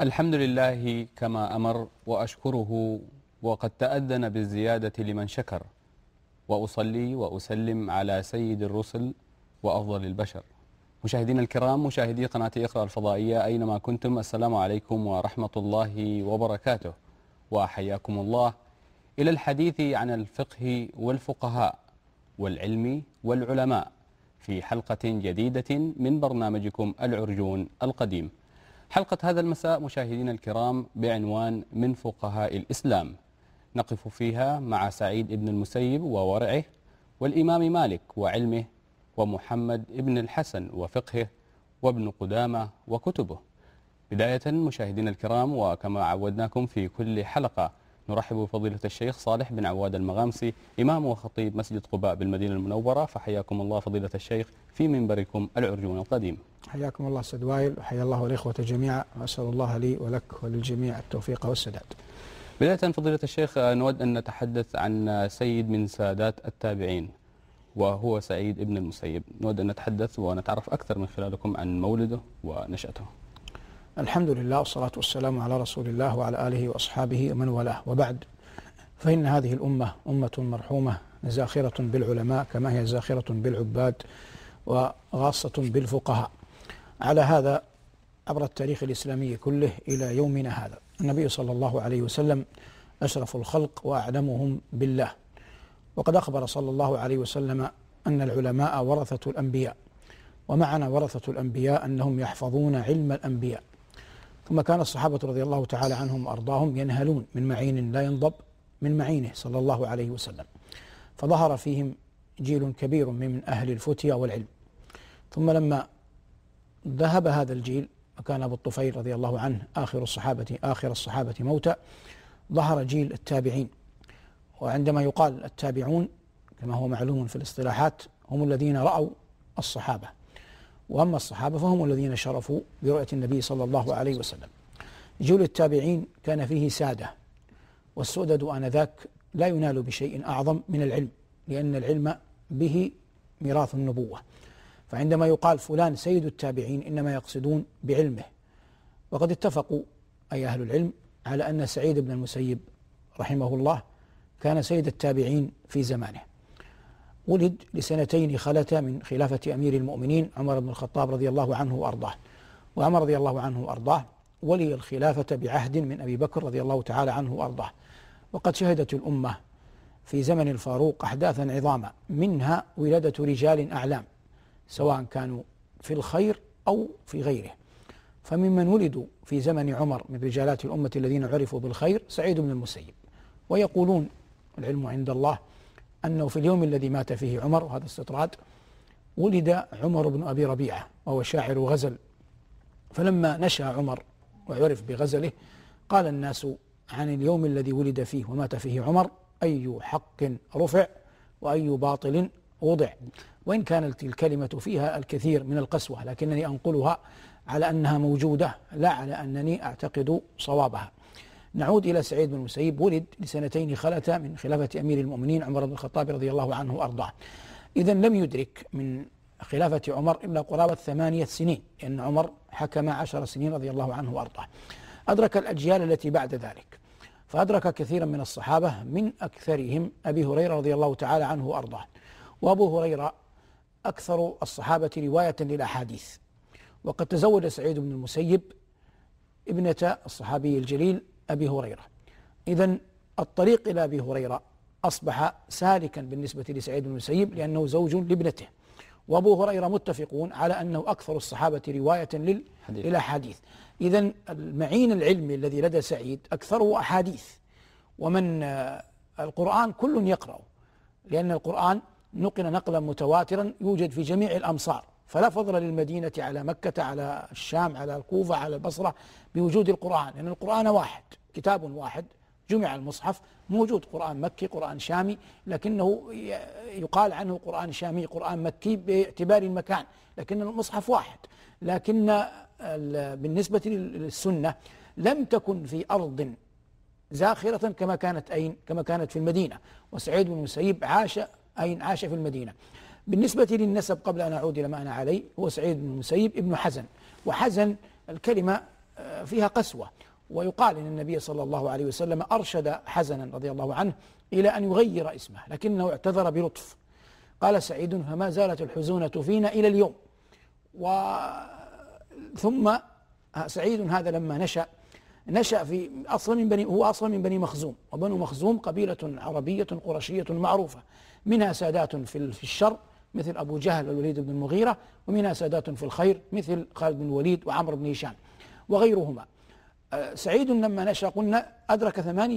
الحمد لله كما أمر وأشكره، وقد تأذن بالزيادة لمن شكر، وأصلي وأسلم على سيد الرسل وأفضل البشر. مشاهدينا الكرام، مشاهدي قناة إقرأ الفضائية أينما كنتم، السلام عليكم ورحمة الله وبركاته، وحياكم الله إلى الحديث عن الفقه والفقهاء والعلم والعلماء في حلقة جديدة من برنامجكم العرجون القديم. حلقة هذا المساء مشاهدينا الكرام بعنوان من فقهاء الإسلام، نقف فيها مع سعيد بن المسيب وورعه، والإمام مالك وعلمه، ومحمد بن الحسن وفقهه، وابن قدامة وكتبه. بداية مشاهدينا الكرام، وكما عودناكم في كل حلقة، نرحب بفضيلة الشيخ صالح بن عواد المغامسي، إمام وخطيب مسجد قباء بالمدينة المنورة. فحياكم الله فضيلة الشيخ في منبركم العرجون القديم. حياكم الله أستاذ وائل، وحيا الله الإخوة جميعا، وأسأل الله لي ولك وللجميع التوفيق والسداد. بداية فضيلة الشيخ، نود أن نتحدث عن سيد من سادات التابعين، وهو سعيد بن المسيب. نود أن نتحدث ونتعرف أكثر من خلالكم عن مولده ونشأته. الحمد لله والصلاة والسلام على رسول الله وعلى آله وأصحابه ومن والاه، وبعد، فإن هذه الأمة أمة مرحومة زاخرة بالعلماء كما هي زاخرة بالعباد وغاصة بالفقهاء. على هذا عبر التاريخ الإسلامي كله إلى يومنا هذا، النبي صلى الله عليه وسلم أشرف الخلق وأعلمهم بالله، وقد أخبر صلى الله عليه وسلم أن العلماء ورثة الأنبياء، ومعنى ورثة الأنبياء أنهم يحفظون علم الأنبياء. ثم كان الصحابة رضي الله تعالى عنهم وأرضاهم ينهلون من معين لا ينضب من معينه صلى الله عليه وسلم، فظهر فيهم جيل كبير من أهل الفتيا والعلم. ثم لما ذهب هذا الجيل، وكان أبو الطفيل رضي الله عنه آخر الصحابة موتا، ظهر جيل التابعين. وعندما يقال التابعون كما هو معلوم في الاصطلاحات هم الذين رأوا الصحابة، وأما الصحابة فهم الذين شرفوا برؤية النبي صلى الله عليه وسلم. جيل التابعين كان فيه سادة، والسؤدد آنذاك لا ينال بشيء أعظم من العلم، لأن العلم به ميراث النبوة. فعندما يقال فلان سيد التابعين إنما يقصدون بعلمه. وقد اتفقوا أي أهل العلم على أن سعيد بن المسيب رحمه الله كان سيد التابعين في زمانه. ولد لسنتين خلتا من خلافة أمير المؤمنين عمر بن الخطاب رضي الله عنه وأرضاه، وعمر رضي الله عنه وأرضاه ولي الخلافة بعهد من أبي بكر رضي الله تعالى عنه وأرضاه. وقد شهدت الأمة في زمن الفاروق أحداثا عظاما، منها ولادة رجال أعلام سواء كانوا في الخير أو في غيره. فممن ولدوا في زمن عمر من رجالات الأمة الذين عرفوا بالخير سعيد بن المسيب. ويقولون العلم عند الله أنه في اليوم الذي مات فيه عمر، وهذا استطراد، ولد عمر بن أبي ربيعة وهو شاعر غزل. فلما نشأ عمر وعرف بغزله قال الناس عن اليوم الذي ولد فيه ومات فيه عمر: أي حق رفع وأي باطل وضع. وإن كانت الكلمة فيها الكثير من القسوة، لكنني أنقلها على أنها موجودة لا على أنني أعتقد صوابها. نعود إلى سعيد بن المسيب. ولد لسنتين خلتا من خلافة أمير المؤمنين عمر بن الخطاب رضي الله عنه وأرضاه. إذن لم يدرك من خلافة عمر إلا قرابة 8 سنين، لأن عمر حكم 10 سنين رضي الله عنه وأرضاه. أدرك الأجيال التي بعد ذلك، فأدرك كثيرا من الصحابة، من أكثرهم أبي هريرة رضي الله تعالى عنه وأرضاه. وأبو هريرة أكثر الصحابة رواية للأحاديث. وقد تزوج سعيد بن المسيب ابنة الصحابي الجليل أبي هريرة. إذن الطريق إلى أبي هريرة أصبح سالكا بالنسبة لسعيد بن المسيب، لأنه زوج لابنته. وأبو هريرة متفقون على أنه أكثر الصحابة رواية للأحاديث. إذن المعين العلمي الذي لدى سعيد أكثره أحاديث. ومن القرآن كل يقرأ، لأن القرآن نقل نقلا متواترا يوجد في جميع الأمصار، فلا فضل للمدينة على مكة، على الشام، على الكوفة، على البصرة بوجود القرآن، لأن القرآن واحد، كتاب واحد، جمع المصحف، موجود قرآن مكي، قرآن شامي، لكنه يقال عنه قرآن شامي، قرآن مكي باعتبار المكان، لكن المصحف واحد. لكن بالنسبة للسنة لم تكن في أرض زاخرة كما كانت في المدينة. وسعيد بن المسيب عاش في المدينة. بالنسبة للنسب قبل أن أعود إلى ما أنا عليه، هو سعيد بن المسيب ابن حزن. وحزن الكلمة فيها قسوة. ويقال إن النبي صلى الله عليه وسلم أرشد حزنا رضي الله عنه إلى أن يغير اسمه، لكنه اعتذر بلطف. قال سعيد: فما زالت الحزونة فينا إلى اليوم. ثم سعيد هذا لما نشأ في هو أصلا من بني مخزوم، وبنو مخزوم قبيلة عربية قرشية معروفة، منها سادات في الشر مثل أبو جهل والوليد بن المغيرة، ومنها سادات في الخير مثل خالد بن الوليد وعمرو بن هشام وغيرهما. سعيد لما نشأ قلنا أدرك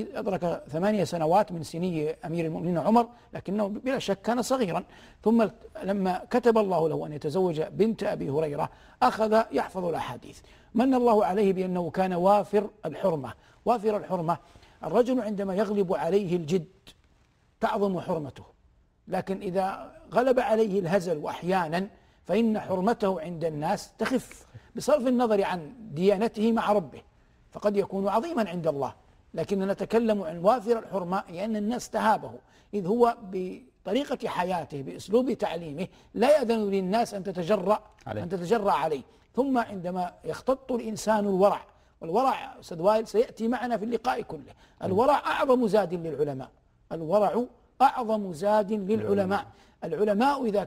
8 سنوات من سني أمير المؤمنين عمر، لكنه بلا شك كان صغيرا. ثم لما كتب الله له أن يتزوج بنت أبي هريرة أخذ يحفظ الأحاديث. من الله عليه بأنه كان وافر الحرمة. وافر الحرمة، الرجل عندما يغلب عليه الجد تعظم حرمته، لكن إذا غلب عليه الهزل وأحيانا فإن حرمته عند الناس تخف بصرف النظر عن ديانته مع ربه، فقد يكون عظيما عند الله، لكن نتكلم عن وافر الحرمة لأن الناس تهابه، إذ هو بطريقة حياته بأسلوب تعليمه لا يأذن للناس أن تتجرأ عليه. ثم عندما يختط الإنسان الورع، والورع أستاذ وائل سيأتي معنا في اللقاء كله، الورع أعظم زاد للعلماء. الورع أعظم زاد للعلماء. العلماء إذا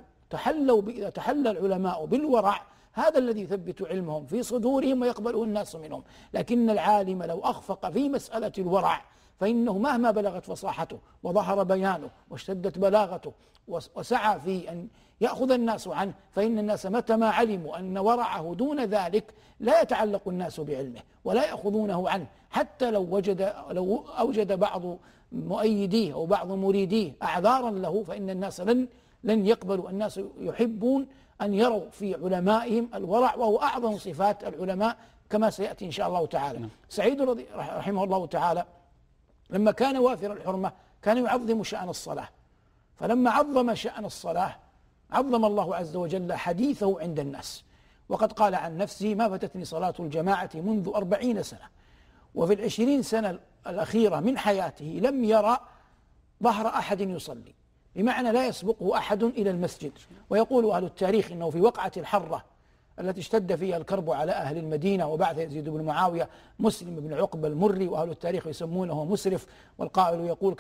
تحلى العلماء بالورع، هذا الذي يثبت علمهم في صدورهم ويقبله الناس منهم. لكن العالم لو أخفق في مسألة الورع فإنه مهما بلغت فصاحته وظهر بيانه واشتدت بلاغته وسعى في أن يأخذ الناس عنه، فإن الناس متى ما علموا أن ورعه دون ذلك لا يتعلق الناس بعلمه ولا يأخذونه عنه، حتى لو أوجد بعض مؤيديه أو بعض مريديه أعذارا له، فإن الناس لن يقبلوا. الناس يحبون أن يروا في علمائهم الورع، وهو أعظم صفات العلماء كما سيأتي إن شاء الله تعالى. سعيد رحمه الله تعالى لما كان وافر الحرمة كان يعظم شأن الصلاة، فلما عظم شأن الصلاة عظم الله عز وجل حديثه عند الناس. وقد قال عن نفسه: ما فتتني صلاة الجماعة منذ 40 سنة. وفي 20 سنة الأخيرة من حياته لم يرى ظهر أحد يصلي، بمعنى لا يسبقه أحد إلى المسجد. ويقول أهل التاريخ إنه في وقعة الحرة التي اشتد فيها الكرب على أهل المدينة وبعث يزيد بن معاوية مسلم بن عقبة المري، وأهل التاريخ يسمونه مسرف، والقائل يقول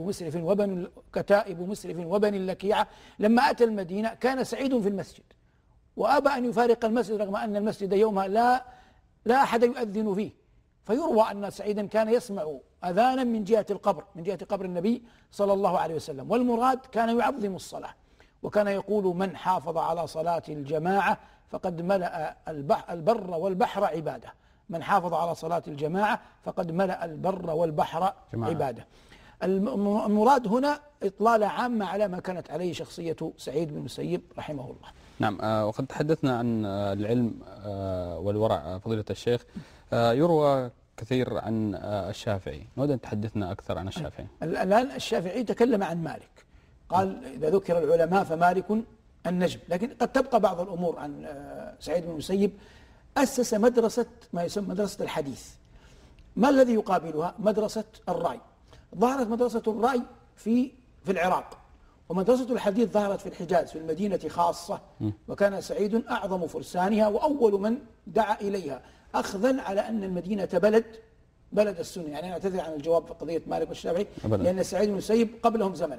كتائب مسرف وبن اللكيعة. لما أتى المدينة كان سعيد في المسجد وأبى أن يفارق المسجد، رغم أن المسجد يومها لا أحد يؤذن فيه. فيروى أن سعيدا كان يسمع أذانا من جهة قبر النبي صلى الله عليه وسلم. والمراد كان يعظم الصلاة، وكان يقول: من حافظ على صلاة الجماعة فقد ملأ البر والبحر عبادة. من حافظ على صلاة الجماعة فقد ملأ البر والبحر عبادة. المراد هنا إطلالة عامة على ما كانت عليه شخصية سعيد بن المسيب رحمه الله. نعم. وقد تحدثنا عن العلم والورع فضيلة الشيخ. يروى كثير عن الشافعي، نود أن تحدثنا أكثر عن الشافعي. الآن الشافعي تكلم عن مالك، قال: إذا ذكر العلماء فمالك النجم. لكن قد تبقى بعض الأمور عن سعيد بن المسيب. أسس مدرسة ما يسمى مدرسة الحديث. ما الذي يقابلها؟ مدرسة الرأي. ظهرت مدرسة الرأي في العراق، ومدرسة الحديث ظهرت في الحجاز في المدينة خاصة، وكان سعيد أعظم فرسانها وأول من دعا إليها، أخذا على أن المدينة بلد السنة. يعني أنا أعتذر عن الجواب في قضية مالك والشافعي لأن سعيد بن المسيب قبلهم زمنا.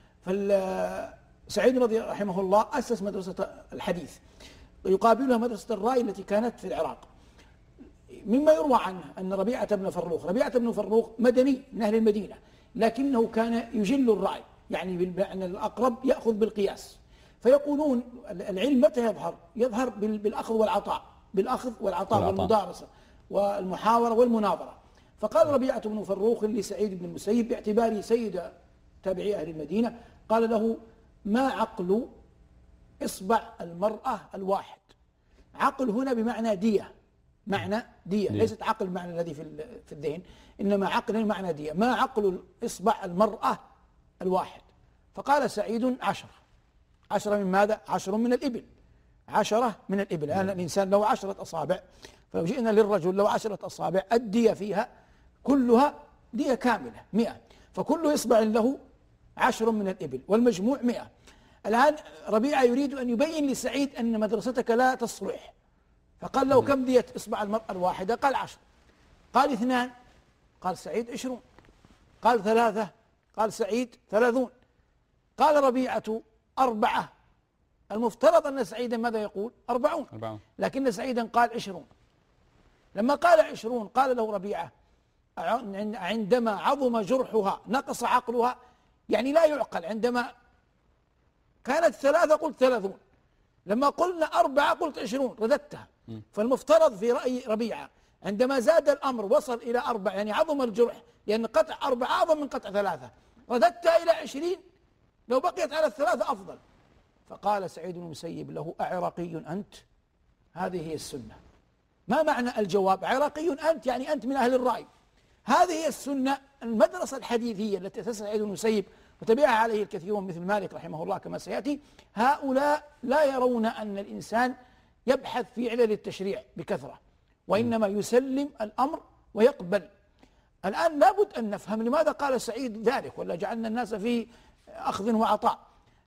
سعيد رحمه الله أسس مدرسة الحديث، يقابلها مدرسة الرأي التي كانت في العراق. مما يروى عنه أن ربيعة بن فروخ مدني من أهل المدينة، لكنه كان يجل الرأي، يعني بالمعنى الأقرب يأخذ بالقياس. فيقولون العلم متى يظهر بالأخذ والعطاء والمدارسة والمحاورة والمناظرة. فقال ربيعة بن فروخ لسعيد بن المسيب باعتباره سيد تابعي أهل المدينة، قال له: ما عقل إصبع المرأة الواحد؟ عقل هنا بمعنى دية، ليست عقل المعنى الذي في الذهن، إنما عقل معنى دية. ما عقل إصبع المرأة الواحد؟ فقال سعيد: 10 من ماذا؟ 10 من الإبل. 10 من الإبل. يعني الإنسان له 10 أصابع، فلو جئنا للرجل له 10 أصابع الدية فيها كلها دية كاملة 100، فكل إصبع له 10 من الإبل، والمجموع 100. الآن ربيعة يريد أن يبين لسعيد أن مدرستك لا تصلح، فقال له كم دية إصبع المرأة الواحدة؟ قال 10. قال 2. قال سعيد 20. قال 3. قال سعيد 30. قال ربيعة 4. المفترض أن سعيدا ماذا يقول؟ 40. لكن سعيدا قال 20. لما قال 20 قال له ربيعة عندما عظم جرحها نقص عقلها، يعني لا يعقل. عندما كانت 3 قلت 30، لما قلنا 4 قلت 20 رددتها. فالمفترض في رأي ربيعة عندما زاد الأمر وصل إلى 4، يعني عظم الجرح، لأن قطع 4 أعظم من قطع 3، رددتها إلى 20 لو بقيت على 3 أفضل. فقال سعيد بن المسيب له: أعراقي أنت؟ هذه هي السنة. ما معنى الجواب؟ عراقي أنت يعني أنت من أهل الرأي. هذه هي السنة. المدرسة الحديثية التي أسسها سعيد بن المسيب وتبعها عليه الكثيرون مثل مالك رحمه الله كما سيأتي، هؤلاء لا يرون أن الإنسان يبحث في علل التشريع بكثرة، وإنما يسلم الأمر ويقبل. الآن لابد أن نفهم لماذا قال سعيد ذلك، ولا جعلنا الناس في أخذ وعطاء.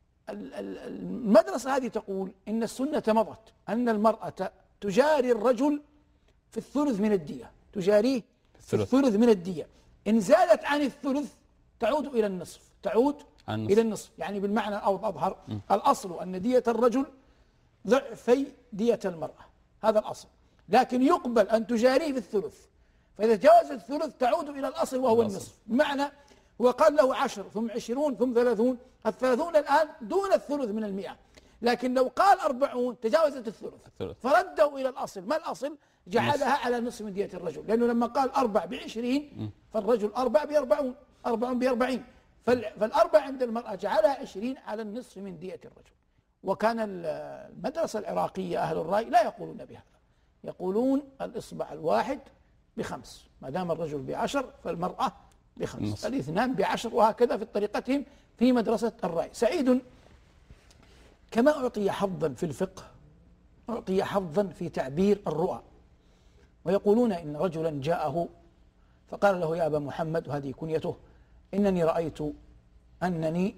المدرسة هذه تقول إن السنة مضت أن المرأة تجاري الرجل في الثلث من الدية، تجاريه في الثلث من الدية. إن زادت عن الثلث تعود إلى النصف، تعود إلى النصف، يعني بالمعنى أو أظهر الأصل أن دية الرجل ضعفي دية المرأة، هذا الأصل. لكن يقبل أن تجاريه في الثلث، فإذا جاوز الثلث تعود إلى الأصل وهو النصف. بمعنى هو قال له 10 ثم 20 ثم 30، ال30 الآن دون الثلث من 100. لكن لو قال 40 تجاوزت الثلث، فردوا إلى الأصل. ما الأصل؟ جعلها على نصف من دية الرجل، لأنه لما قال 4 ب20 فالرجل 4 ب40، 4 ب40، فالأربع عند المرأة جعلها 20 على النصف من دية الرجل. وكان المدرسة العراقية أهل الرأي لا يقولون بهذا، يقولون الإصبع الواحد ب5، ما دام الرجل ب10 فالمرأة ب5، الاثنان ب10، وهكذا في طريقتهم في مدرسة الرأي. سعيد كما أعطي حظا في الفقه أعطي حظا في تعبير الرؤى. ويقولون إن رجلا جاءه فقال له: يا أبا محمد، وهذه كنيته، إنني رأيت أنني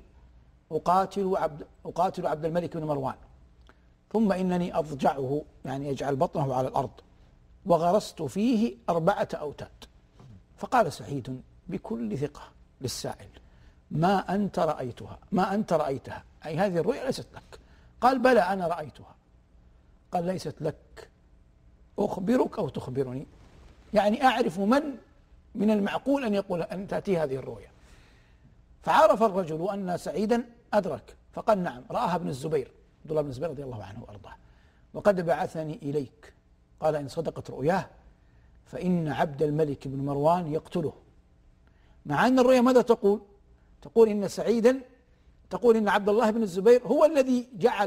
أقاتل عبد الملك بن مروان، ثم إنني أضجعه، يعني يجعل بطنه على الأرض، وغرست فيه 4 أوتاد. فقال سعيد بكل ثقة للسائل: ما أنت رأيتها، أي هذه الرؤيا ليست لك. قال: بلى أنا رأيتها. قال: ليست لك، أخبرك أو تخبرني؟ يعني أعرف من المعقول أن يقول أن تأتي هذه الرؤيا. فعرف الرجل أن سعيدا أدرك، فقال: نعم، رآها ابن الزبير، عبد الله بن الزبير رضي الله عنه وأرضاه، وقد بعثني إليك. قال: إن صدقت رؤياه فإن عبد الملك بن مروان يقتله. مع أن الرؤيا ماذا تقول؟ تقول إن سعيدا، تقول إن عبد الله بن الزبير هو الذي جعل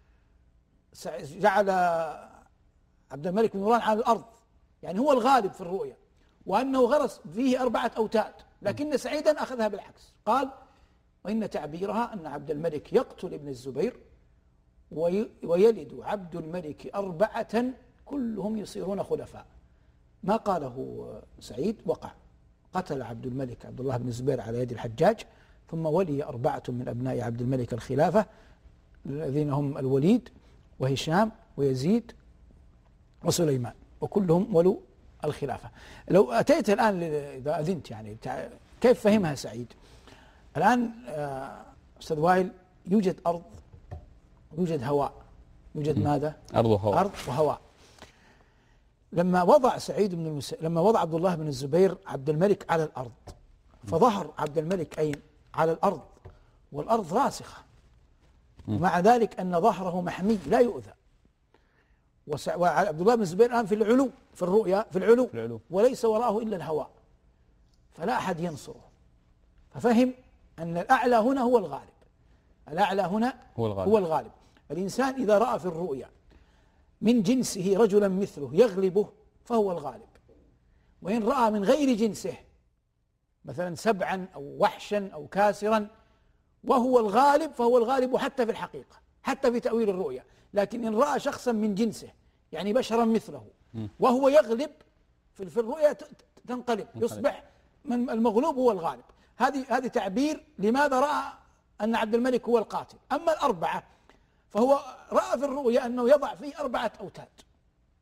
عبد الملك بن مروان على الأرض، يعني هو الغالب في الرؤيا، وأنه غرس فيه 4 أوتاد، لكن سعيدا أخذها بالعكس. قال: وإن تعبيرها أن عبد الملك يقتل ابن الزبير ويلد عبد الملك 4 كلهم يصيرون خلفاء. ما قاله سعيد وقع، قتل عبد الملك عبد الله بن الزبير على يد الحجاج، ثم ولي 4 من أبناء عبد الملك الخلافة، الذين هم الوليد وهشام ويزيد وسليمان، وكلهم ولوا الخلافة. لو أتيت الآن إذا أذنت، يعني كيف فهمها سعيد؟ الآن أستاذ وائل، يوجد أرض، يوجد هواء، يوجد ماذا؟ أرض وهواء. لما وضع لما وضع عبد الله بن الزبير عبد الملك على الأرض، فظهر عبد الملك أين؟ على الأرض، والأرض راسخة، ومع ذلك أن ظهره محمي لا يؤذى. وعبد الله بن الزبير الآن في العلو، في الرؤيا في العلو، وليس وراءه إلا الهواء، فلا أحد ينصره. ففهم أن الأعلى هنا هو الغالب، الأعلى هنا هو الغالب. الإنسان إذا رأى في الرؤيا من جنسه رجلا مثله يغلبه فهو الغالب، وإن رأى من غير جنسه مثلا سبعا أو وحشا أو كاسرا وهو الغالب فهو الغالب حتى في الحقيقة، حتى في تأويل الرؤيا. لكن إن رأى شخصا من جنسه، يعني بشرا مثله، وهو يغلب في الرؤيا، تنقلب، يصبح من المغلوب هو الغالب. هذه تعبير لماذا رأى أن عبد الملك هو القاتل. أما 4 فهو رأى في الرؤيا أنه يضع فيه 4 أوتاد،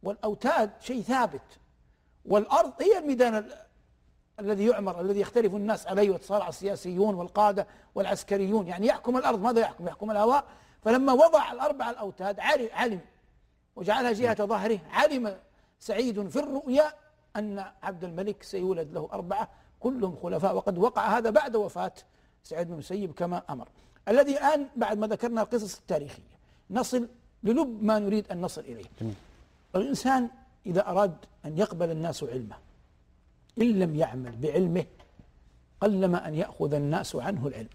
والأوتاد شيء ثابت، والأرض هي الميدان الذي يعمر، الذي يختلف الناس عليه ويتصارع السياسيون والقادة والعسكريون، يعني يحكم الأرض. ماذا يحكم؟ يحكم الهواء. فلما وضع الأربع الأوتاد علم وجعلها جهة ظهره، علم سعيد في الرؤيا أن عبد الملك سيولد له 4 كلهم خلفاء، وقد وقع هذا بعد وفاة سعيد بن المسيب كما أمر. الذي الآن بعد ما ذكرنا القصص التاريخية نصل للب ما نريد أن نصل إليه. الإنسان إذا أراد أن يقبل الناس علمه إن لم يعمل بعلمه قلما أن يأخذ الناس عنه العلم.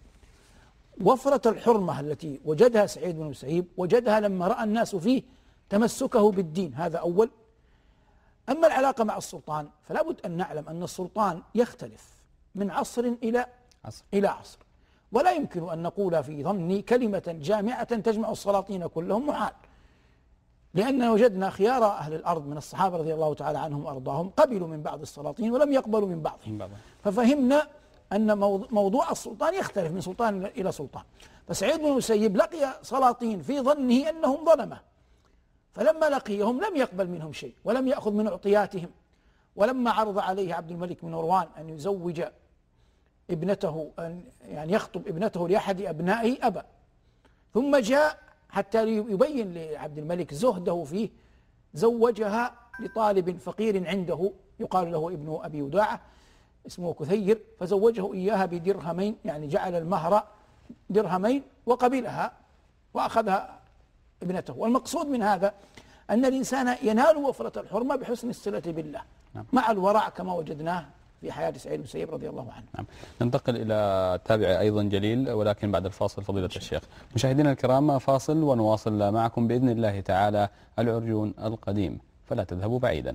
وفرة الحرمة التي وجدها سعيد بن المسيب وجدها لما رأى الناس فيه تمسكه بالدين، هذا أول. أما العلاقة مع السلطان فلا بد أن نعلم أن السلطان يختلف من عصر إلى عصر، ولا يمكن أن نقول في ظني كلمة جامعة تجمع السلاطين كلهم، محال، لأننا وجدنا خيار أهل الأرض من الصحابة رضي الله تعالى عنهم وأرضاهم قبلوا من بعض السلاطين ولم يقبلوا من بعضهم، ففهمنا أن موضوع السلطان يختلف من سلطان إلى سلطان. فسعيد بن المسيب لقي سلاطين في ظنه أنهم ظلمة، فلما لقيهم لم يقبل منهم شيء ولم يأخذ من أعطياتهم. ولما عرض عليه عبد الملك بن مروان أن يزوج ابنته، يعني يخطب ابنته لأحد أبنائه، أبى. ثم جاء حتى يبين لعبد الملك زهده فيه، زوجها لطالب فقير عنده يقال له ابن أبي وداعة اسمه كثير، فزوجه إياها بدرهمين، يعني جعل المهر درهمين وقبلها وأخذها ابنته. والمقصود من هذا أن الإنسان ينال وفرة الحرمة بحسن الصلة بالله مع الورع كما وجدناه في حياة سعيد بن المسيب رضي الله عنه. نعم. ننتقل إلى تابع أيضا جليل ولكن بعد الفاصل فضيلة الشيخ. مشاهدينا الكرام فاصل ونواصل معكم بإذن الله تعالى العرجون القديم، فلا تذهبوا بعيدا.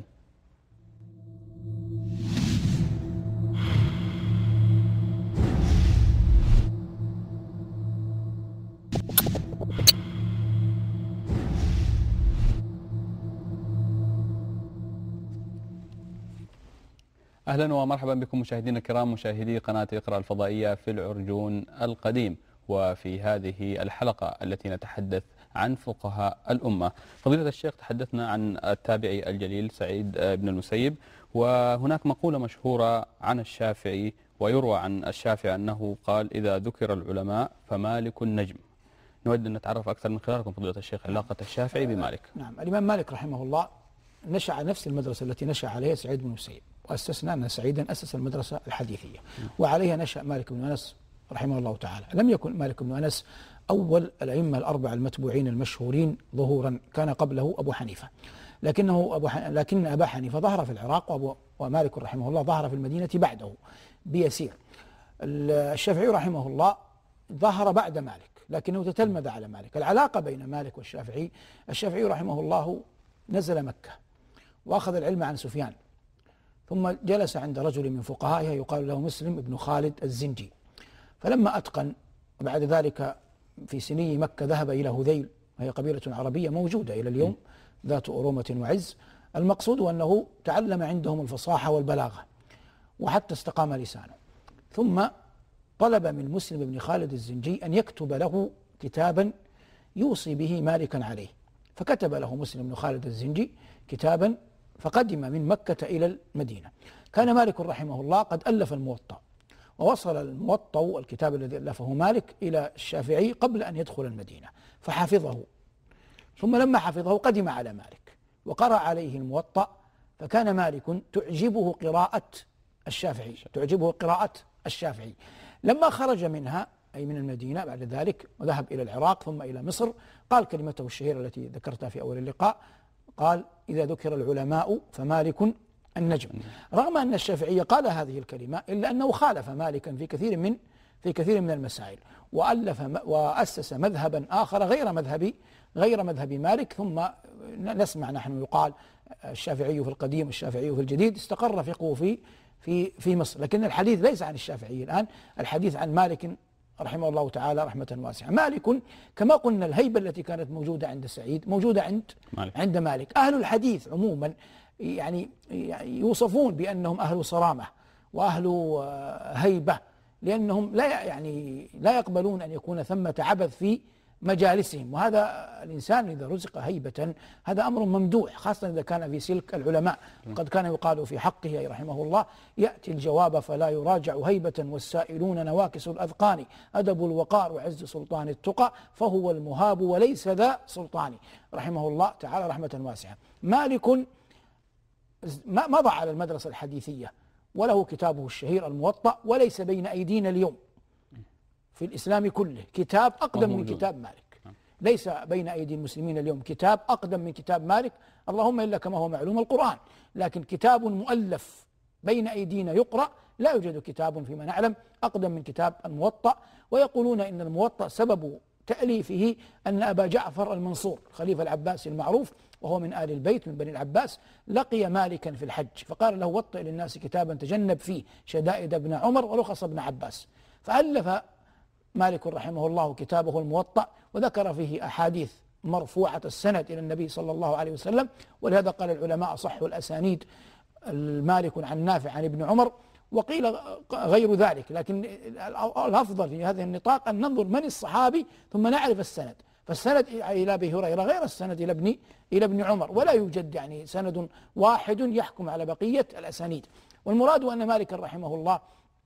أهلا ومرحبا بكم مشاهدينا الكرام، مشاهدي قناة اقرأ الفضائية في العرجون القديم، وفي هذه الحلقة التي نتحدث عن فقهاء الأمة. فضيلة الشيخ تحدثنا عن التابعي الجليل سعيد بن المسيب، وهناك مقولة مشهورة عن الشافعي ويروى عن الشافعي أنه قال: إذا ذكر العلماء فمالك النجم. نود أن نتعرف أكثر من خلالكم فضيلة الشيخ علاقة الشافعي بمالك. نعم، الإمام مالك رحمه الله نشأ نفس المدرسة التي نشأ عليها سعيد بن المسيب، وأسسنا أن سعيدا أسس المدرسة الحديثية، وعليها نشأ مالك بن أنس رحمه الله تعالى. لم يكن مالك بن أنس أول الأئمة الأربعة المتبوعين المشهورين ظهورا، كان قبله أبو حنيفة، لكن أبا حنيفة ظهر في العراق، ومالك رحمه الله ظهر في المدينة بعده بيسير. الشافعي رحمه الله ظهر بعد مالك لكنه تتلمذ على مالك. العلاقة بين مالك والشافعي: الشافعي رحمه الله نزل مكة وأخذ العلم عن سفيان، ثم جلس عند رجل من فقهائها يقال له مسلم بن خالد الزنجي، فلما أتقن وبعد ذلك في سني مكة ذهب إلى هذيل، وهي قبيلة عربية موجودة إلى اليوم ذات أرومة وعز. المقصود أنه تعلم عندهم الفصاحة والبلاغة وحتى استقام لسانه، ثم طلب من مسلم بن خالد الزنجي أن يكتب له كتابا يوصي به مالكا عليه، فكتب له مسلم بن خالد الزنجي كتابا، فقدم من مكة إلى المدينة. كان مالك رحمه الله قد ألف الموطأ، ووصل الموطأ الكتاب الذي ألفه مالك إلى الشافعي قبل أن يدخل المدينة فحفظه، ثم لما حفظه قدم على مالك وقرأ عليه الموطأ، فكان مالك تعجبه قراءة الشافعي. لما خرج منها أي من المدينة بعد ذلك وذهب إلى العراق ثم إلى مصر، قال كلمته الشهيرة التي ذكرتها في أول اللقاء، قال: إذا ذكر العلماء فمالك النجم. رغم أن الشافعي قال هذه الكلمة إلا أنه خالف مالكا في كثير من المسائل، وأسس مذهبا آخر غير مذهب مالك. ثم نسمع نحن يقال الشافعي في القديم والشافعي في الجديد، استقر فقهه في مصر، لكن الحديث ليس عن الشافعي الآن، الحديث عن مالك رحمه الله تعالى رحمة واسعة. مالك كما قلنا الهيبة التي كانت موجودة عند سعيد موجودة عند مالك. أهل الحديث عموما يعني يوصفون بأنهم أهل صرامة وأهل هيبة، لأنهم لا يقبلون أن يكون ثمة عبث في مجالسهم. وهذا الإنسان إذا رزق هيبة هذا أمر ممدوح، خاصة إذا كان في سلك العلماء. قد كان يقال في حقه رحمه الله: يأتي الجواب فلا يراجع هيبة، والسائلون نواكس الأذقان، أدب الوقار وعز سلطان التقى، فهو المهاب وليس ذا سلطان. رحمه الله تعالى رحمة واسعة. مالك مضى على المدرسة الحديثية، وله كتابه الشهير الموطأ، وليس بين أيدينا اليوم في الإسلام كله كتاب أقدم من كتاب مالك. ليس بين أيدي المسلمين اليوم كتاب أقدم من كتاب مالك، اللهم إلا كما هو معلوم القرآن، لكن كتاب مؤلف بين أيدينا يقرأ لا يوجد كتاب فيما نعلم أقدم من كتاب الموطأ. ويقولون إن الموطأ سبب تأليفه أن أبا جعفر المنصور الخليفة العباسي المعروف، وهو من آل البيت من بني العباس، لقي مالكا في الحج فقال له: وطئ للناس كتابا تجنب فيه شدائد ابن عمر ورخص ابن عباس. فألف مالك رحمه الله كتابه الموطأ، وذكر فيه أحاديث مرفوعة السند إلى النبي صلى الله عليه وسلم، ولهذا قال العلماء أصح الأسانيد مالك عن نافع عن ابن عمر، وقيل غير ذلك، لكن الأفضل في هذا النطاق أن ننظر من الصحابي ثم نعرف السند. فالسند إلى أبي هريرة غير السند إلى ابن عمر، ولا يوجد يعني سند واحد يحكم على بقية الأسانيد. والمراد أن مالك رحمه الله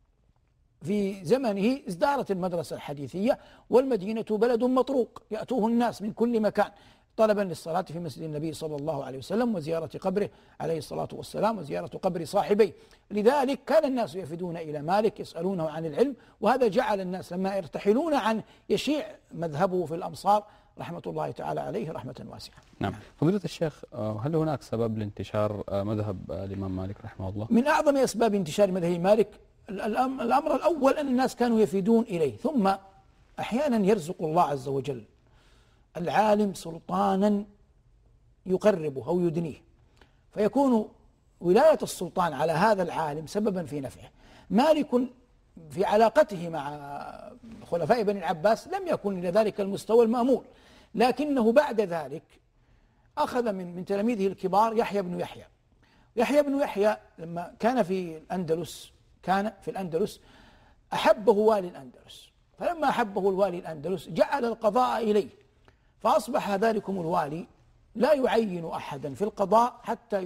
في زمنه ازدهرت المدرسة الحديثية، والمدينة بلد مطروق يأتوه الناس من كل مكان طلبا للصلاة في مسجد النبي صلى الله عليه وسلم، وزيارة قبره عليه الصلاة والسلام، وزيارة قبر صاحبيه. لذلك كان الناس يفدون إلى مالك يسألونه عن العلم، وهذا جعل الناس لما يرتحلون عنه يشيع مذهبه في الأمصار رحمة الله تعالى عليه رحمة واسعة. نعم. فضيلة الشيخ، هل هناك سبب لانتشار مذهب الإمام مالك رحمه الله؟ من أعظم أسباب انتشار مذهب مالك الأمر الأول أن الناس كانوا يفيدون إليه، ثم أحيانا يرزق الله عز وجل العالم سلطانا يقربه أو يدنيه، فيكون ولاية السلطان على هذا العالم سببا في نفعه. مالك في علاقته مع خلفاء بني العباس لم يكن إلى ذلك المستوى المأمول، لكنه بعد ذلك أخذ من تلاميذه الكبار يحيى بن يحيى لما كان في الأندلس أحبه والي الأندلس، فلما أحبه الوالي الأندلس جعل القضاء إليه، فأصبح ذلكم الوالي لا يعين أحدا في القضاء حتى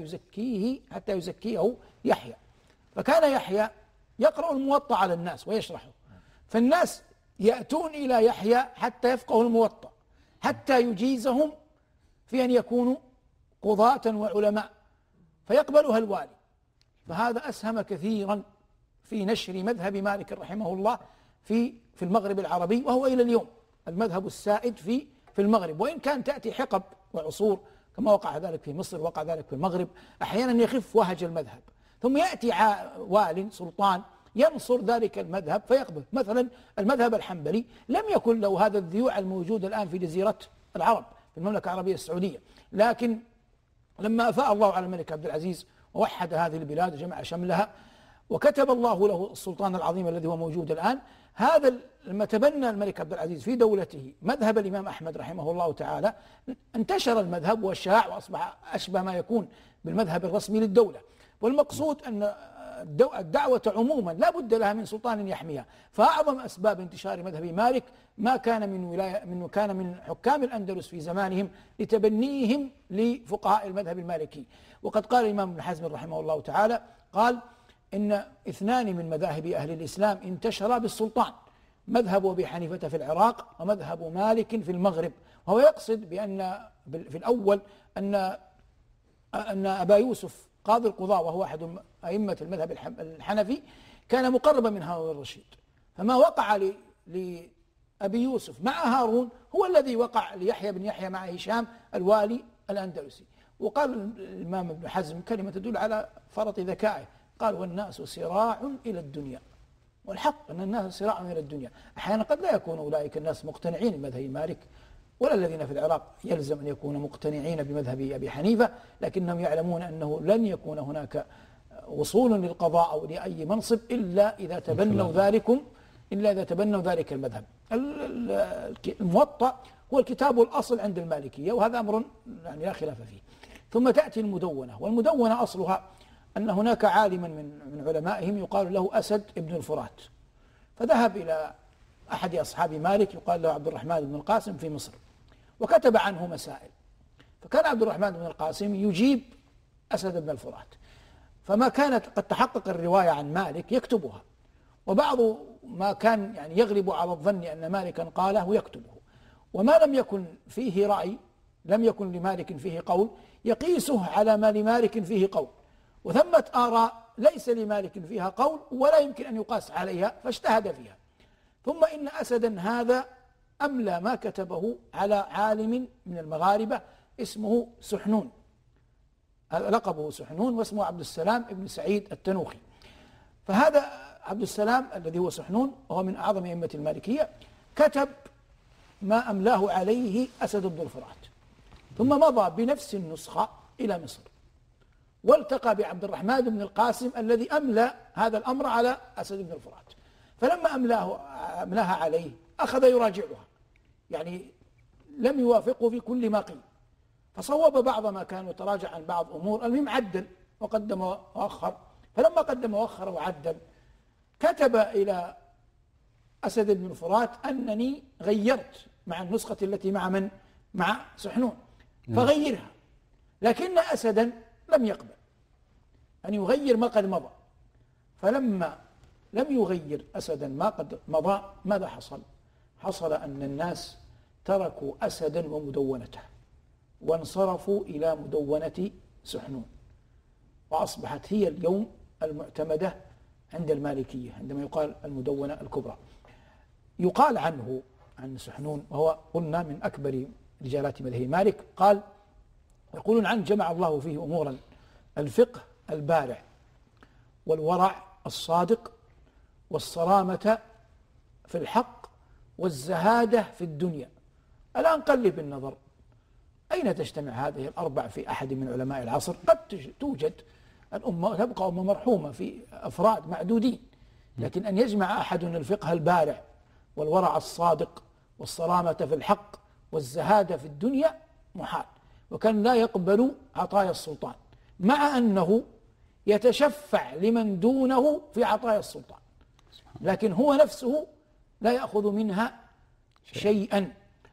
يزكيه يحيى. فكان يحيى يقرأ الموطأ على الناس ويشرحه، فالناس يأتون إلى يحيى حتى يفقهوا الموطأ، حتى يجيزهم في أن يكونوا قضاة وعلماء، فيقبلها الوالي. فهذا أسهم كثيرا في نشر مذهب مالك رحمه الله في المغرب العربي، وهو إلى اليوم المذهب السائد في المغرب، وإن كان تأتي حقب وعصور كما وقع ذلك في مصر وقع ذلك في المغرب أحيانا يخف وهج المذهب، ثم يأتي وال سلطان ينصر ذلك المذهب فيقبل. مثلا المذهب الحنبلي لم يكن له هذا الذيوع الموجود الآن في جزيرة العرب في المملكة العربية السعودية، لكن لما أفاء الله على الملك عبد العزيز ووحد هذه البلاد وجمع شملها وكتب الله له السلطان العظيم الذي هو موجود الآن، هذا لما تبنى الملك عبد العزيز في دولته مذهب الإمام أحمد رحمه الله تعالى انتشر المذهب وشاع وأصبح أشبه ما يكون بالمذهب الرسمي للدولة. والمقصود أن الدعوة عموما لا بد لها من سلطان يحميها، فأعظم أسباب انتشار مذهب مالك ما كان من حكام الأندلس في زمانهم لتبنيهم لفقهاء المذهب المالكي. وقد قال الإمام ابن حزم رحمه الله تعالى قال إن 2 من مذاهب أهل الإسلام انتشرا بالسلطان، مذهب أبي حنيفة في العراق ومذهب مالك في المغرب. وهو يقصد بأن في الأول أن أبا يوسف قاضي القضاة وهو أحد أئمة المذهب الحنفي كان مقربا من هارون الرشيد، فما وقع لأبي يوسف مع هارون هو الذي وقع ليحيى بن يحيى مع هشام الوالي الأندلسي. وقال الإمام ابن حزم كلمة تدل على فرط ذكائه، قال: والناس صراع إلى الدنيا. والحق أن الناس صراع إلى الدنيا، أحيانا قد لا يكون أولئك الناس مقتنعين بمذهب مالك، ولا الذين في العراق يلزم أن يكونوا مقتنعين بمذهب أبي حنيفة، لكنهم يعلمون أنه لن يكون هناك وصول للقضاء أو لأي منصب إلا إذا تبنوا ذلك المذهب. الموطأ هو الكتاب الأصل عند المالكية، وهذا أمر يعني لا خلاف فيه. ثم تأتي المدونة، والمدونة أصلها أن هناك عالما من علمائهم يقال له أسد ابن الفرات، فذهب إلى أحد أصحاب مالك يقال له عبد الرحمن بن القاسم في مصر، وكتب عنه مسائل. فكان عبد الرحمن بن القاسم يجيب أسد بن الفرات، فما كانت قد تحقق الرواية عن مالك يكتبها، وبعض ما كان يعني يغلب على الظن أن مالكا قاله يكتبه، وما لم يكن فيه رأي، لم يكن لمالك فيه قول، يقيسه على ما لمالك فيه قول، وثمة آراء ليس لمالك فيها قول ولا يمكن أن يقاس عليها، فاجتهد فيها. ثم إن أسدا هذا أملى ما كتبه على عالم من المغاربة اسمه سحنون، لقبه سحنون واسمه عبد السلام ابن سعيد التنوخي. فهذا عبد السلام الذي هو سحنون وهو من أعظم أئمة المالكية كتب ما أملاه عليه أسد بن الفرات، ثم مضى بنفس النسخة إلى مصر والتقى بعبد الرحمن بن القاسم الذي أملى هذا الأمر على أسد بن الفرات. فلما أملاها عليه أخذ يراجعها، يعني لم يوافقه في كل ما قيل، فصوب بعض ما كان وتراجع عن بعض أمور، المهم عدل وقدم وأخر. فلما قدم وأخر وعدل كتب إلى أسد بن الفرات أنني غيرت مع النسخة التي مع من؟ مع سحنون، فغيرها. لكن أسدا لم يقبل أن يغير ما قد مضى. فلما لم يغير أسدا ما قد مضى ماذا حصل؟ حصل أن الناس تركوا أسدا ومدونته وانصرفوا إلى مدونة سحنون، وأصبحت هي اليوم المعتمدة عند المالكية عندما يقال المدونة الكبرى. يقال عنه عن سحنون، وهو قلنا من أكبر رجالات مذهب مالك، قال يقولون عنه جمع الله فيه أمورا: الفقه البارع، والورع الصادق، والصرامة في الحق، والزهادة في الدنيا. الآن قلب النظر، أين تجتمع هذه الأربع في أحد من علماء العصر؟ قد توجد الأمة، تبقى أمة مرحومة في أفراد معدودين، لكن أن يجمع أحد الفقه البارع والورع الصادق والصرامة في الحق والزهادة في الدنيا محال. وكان لا يقبل عطايا السلطان، مع أنه يتشفع لمن دونه في عطايا السلطان، لكن هو نفسه لا يأخذ منها شيئا.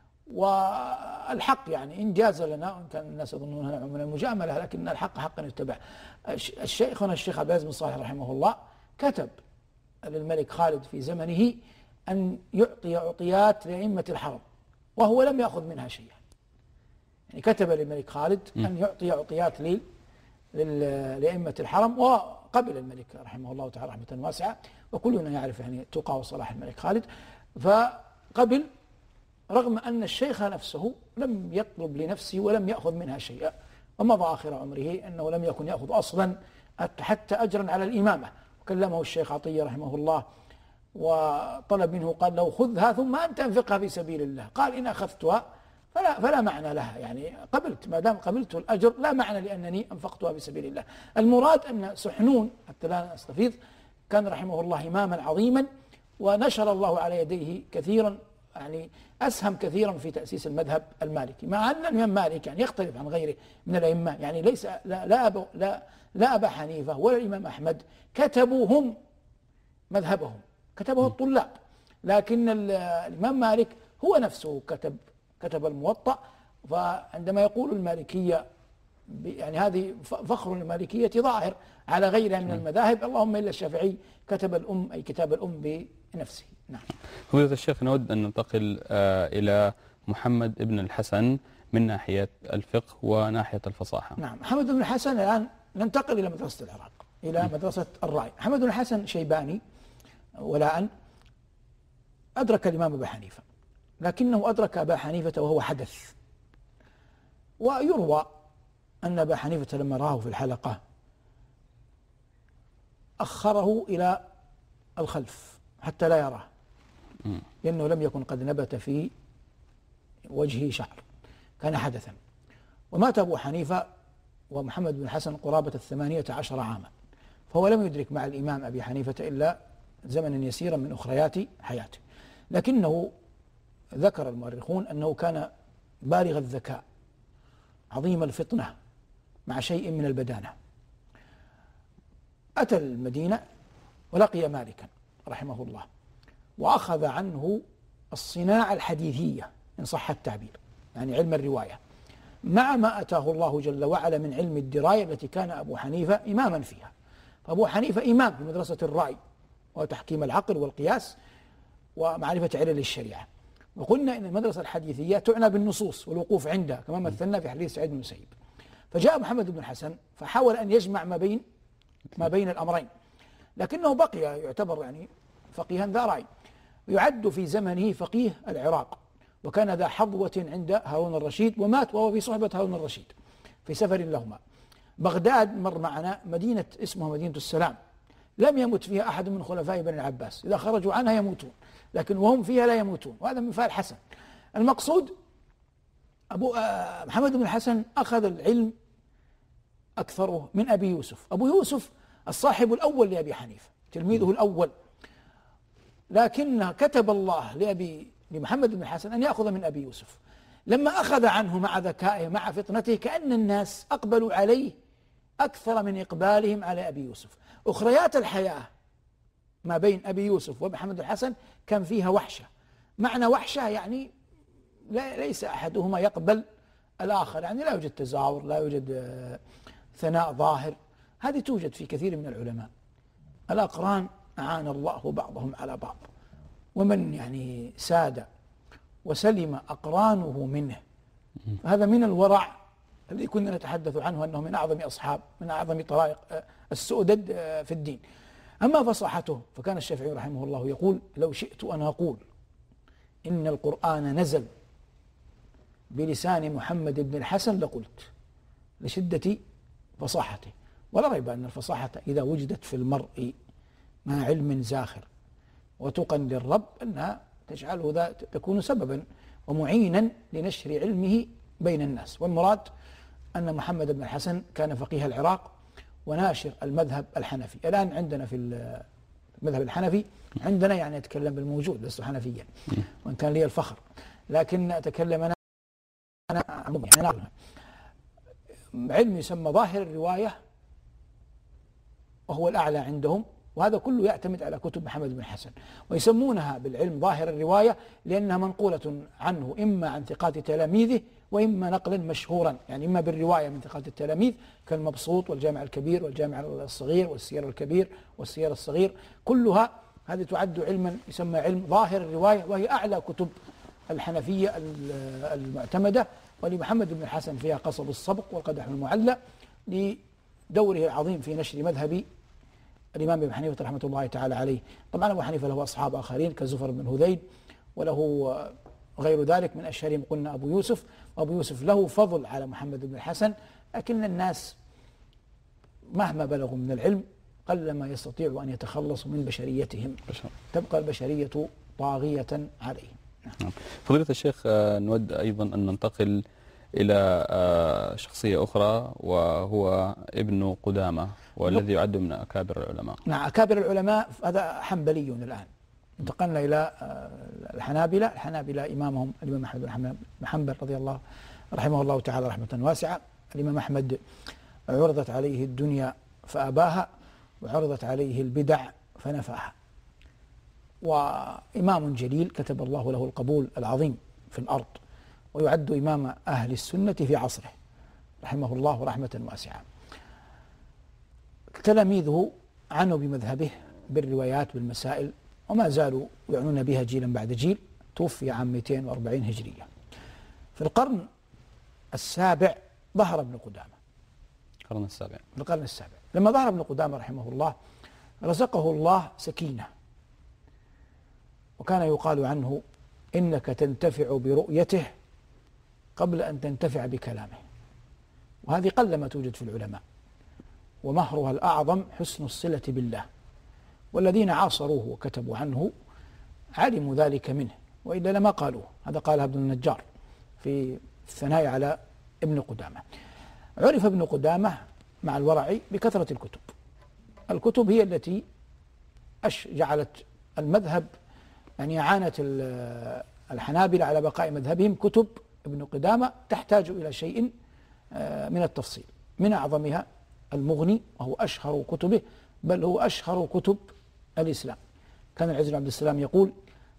والحق يعني إن جاز لنا، وإن كان الناس يظنونها نوع من المجاملة، لكن الحق حقا يتبع. الشيخنا الشيخ عبد العزيز بن صالح رحمه الله كتب للملك خالد في زمنه أن يعطي عطيات لأئمة الحرم، وهو لم يأخذ منها شيئا. يعني كتب للملك خالد أن يعطي عطيات لأئمة الحرم، وقبل الملك رحمه الله تعالى رحمة واسعة، وكلنا يعرف يعني تقى وصلاح الملك خالد، فقبل رغم أن الشيخ نفسه لم يطلب لنفسه ولم يأخذ منها شيئا، ومضى آخر عمره أنه لم يكن يأخذ أصلا حتى أجرا على الإمامة. وكلمه الشيخ عطية رحمه الله وطلب منه، قال له خذها ثم أنت أنفقها في سبيل الله. قال إن أخذتها فلا معنى لها، يعني قبلت، ما دام قبلت الأجر لا معنى لأنني أنفقتها في سبيل الله. المراد أن سحنون حتى لا نستفيض كان رحمه الله إماما عظيما، ونشر الله على يديه كثيرا، يعني أسهم كثيرا في تأسيس المذهب المالكي، مع أن الإمام مالك يعني يختلف عن غيره من الأئمة، يعني ليس لا أبا حنيفة ولا الإمام أحمد كتبوا هم مذهبهم، كتبه الطلاب، لكن الإمام مالك هو نفسه كتب الموطأ. فعندما يقول المالكية يعني هذه فخر المالكية ظاهر على غيرها من المذاهب، اللهم إلا الشافعي كتب الأم أي كتاب الأم بنفسه. نعم. فضيلة الشيخ، نود أن ننتقل إلى محمد بن الحسن من ناحية الفقه وناحية الفصاحة. نعم. محمد بن الحسن الآن ننتقل إلى مدرسة العراق، إلى مدرسة الرأي. محمد بن الحسن شيباني ولاء، أدرك الإمام أبا حنيفة، لكنه أدرك أبا حنيفة وهو حدث. ويروى أن أبا حنيفة لما رآه في الحلقة أخره إلى الخلف حتى لا يراه، لأنه لم يكن قد نبت في وجهه شعر، كان حدثا. ومات أبو حنيفة ومحمد بن الحسن قرابة 18 عاما، فهو لم يدرك مع الإمام أبي حنيفة إلا زمنا يسيرا من أخريات حياته. لكنه ذكر المؤرخون أنه كان بالغ الذكاء عظيم الفطنة مع شيء من البدانة. أتى المدينة ولقي مالكا رحمه الله، وأخذ عنه الصناعة الحديثية إن صح التعبير، يعني علم الرواية، مع ما أتاه الله جل وعلا من علم الدراية التي كان أبو حنيفة إماما فيها. فأبو حنيفة إمام في مدرسة الرأي وتحكيم العقل والقياس ومعرفة علل الشريعة. وقلنا إن المدرسة الحديثية تعنى بالنصوص والوقوف عندها كما مثلنا في حديث سعيد بن المسيب. فجاء محمد بن الحسن فحاول أن يجمع ما بين الأمرين، لكنه بقي يعتبر يعني فقيها ذا رأي، يعد في زمنه فقيه العراق، وكان ذا حظوة عند هارون الرشيد، ومات وهو في صحبة هارون الرشيد في سفر لهما. بغداد مر معنا مدينة اسمها مدينة السلام، لم يمت فيها أحد من خلفاء بني العباس، إذا خرجوا عنها يموتون، لكن وهم فيها لا يموتون، وهذا من فعل حسن. المقصود محمد بن الحسن أخذ العلم أكثره من أبي يوسف. أبو يوسف الصاحب الأول لأبي حنيفة، تلميذه الأول، لكن كتب الله لمحمد بن الحسن أن يأخذ من أبي يوسف. لما أخذ عنه مع ذكائه مع فطنته كأن الناس أقبلوا عليه أكثر من إقبالهم على أبي يوسف. أخريات الحياة ما بين أبي يوسف ومحمد بن الحسن كان فيها وحشة. معنى وحشة يعني ليس أحدهما يقبل الآخر، يعني لا يوجد تزاور، لا يوجد ثناء ظاهر. هذه توجد في كثير من العلماء. الأقران أعان الله بعضهم على بعض، ومن يعني ساد وسلم أقرانه منه، هذا من الورع الذي كنا نتحدث عنه أنه من أعظم طرائق السؤدد في الدين. أما فصاحته فكان الشافعي رحمه الله يقول: لو شئت أن أقول إن القرآن نزل بلسان محمد بن الحسن لقلت، لشدة فصاحته. ولا ريب أن الفصاحة إذا وجدت في المرء مع علم زاخر وتقى للرب أنها تجعله تكون سببا ومعينا لنشر علمه بين الناس. والمراد أن محمد بن الحسن كان فقيه العراق وناشر المذهب الحنفي. الآن عندنا في المذهب الحنفي، عندنا يعني أتكلم بالموجود، لست حنفيا وإن كان لي الفخر، لكن أتكلم أنا علم يسمى ظاهر الرواية، وهو الأعلى عندهم، وهذا كله يعتمد على كتب محمد بن الحسن، ويسمونها بالعلم ظاهر الرواية لأنها منقولة عنه إما عن ثقات تلاميذه وإما نقلا مشهورا، يعني إما بالرواية من ثقات التلاميذ كالمبسوط والجامع الكبير والجامع الصغير والسير الكبير والسير الصغير، كلها هذه تعد علما يسمى علم ظاهر الرواية، وهي أعلى كتب الحنفية المعتمدة. ولمحمد بن الحسن فيها قصب السبق والقدح المعلى لدوره العظيم في نشر مذهب الإمام أبي حنيفة رحمة الله تعالى عليه. طبعا أبو حنيفة له أصحاب آخرين كزفر بن هذيل، وله غير ذلك من أشهرهم قلنا أبو يوسف. وأبو يوسف له فضل على محمد بن الحسن، لكن الناس مهما بلغوا من العلم قلما يستطيعوا أن يتخلصوا من بشريتهم، تبقى البشرية طاغية عليهم. نعم. فضيلة الشيخ، نود أيضا أن ننتقل إلى شخصية أخرى، وهو ابن قدامة، والذي يعد من أكابر العلماء. نعم، أكابر العلماء. هذا حنبلي الآن. انتقلنا إلى الحنابلة إمامهم الإمام أحمد بن حنبل رضي الله رحمه الله تعالى رحمة واسعة. الإمام أحمد عرضت عليه الدنيا فأباها، وعرضت عليه البدع فنفاها، وإمام جليل كتب الله له القبول العظيم في الأرض، ويعد إمام أهل السنة في عصره رحمه الله رحمة واسعة. تلاميذه عنوا بمذهبه بالروايات بالمسائل، وما زالوا يعنون بها جيلا بعد جيل. توفي عام 240 هجرية. في القرن السابع ظهر ابن قدامة. في القرن السابع لما ظهر ابن قدامة رحمه الله رزقه الله سكينة، وكان يقال عنه: إنك تنتفع برؤيته قبل أن تنتفع بكلامه. وهذه قلما توجد في العلماء، ومهرها الأعظم حسن الصلة بالله. والذين عاصروه وكتبوا عنه علموا ذلك منه، وإلا لما قالوه. هذا قالها ابن النجار في الثناء على ابن قدامة. عرف ابن قدامة مع الورع بكثرة الكتب. الكتب هي التي جعلت المذهب، يعني أعانت الحنابلة على بقاء مذهبهم. كتب ابن قدامة تحتاج إلى شيء من التفصيل، من أعظمها المغني، وهو أشهر كتبه، بل هو أشهر كتب الإسلام. كان العز بن عبد السلام يقول: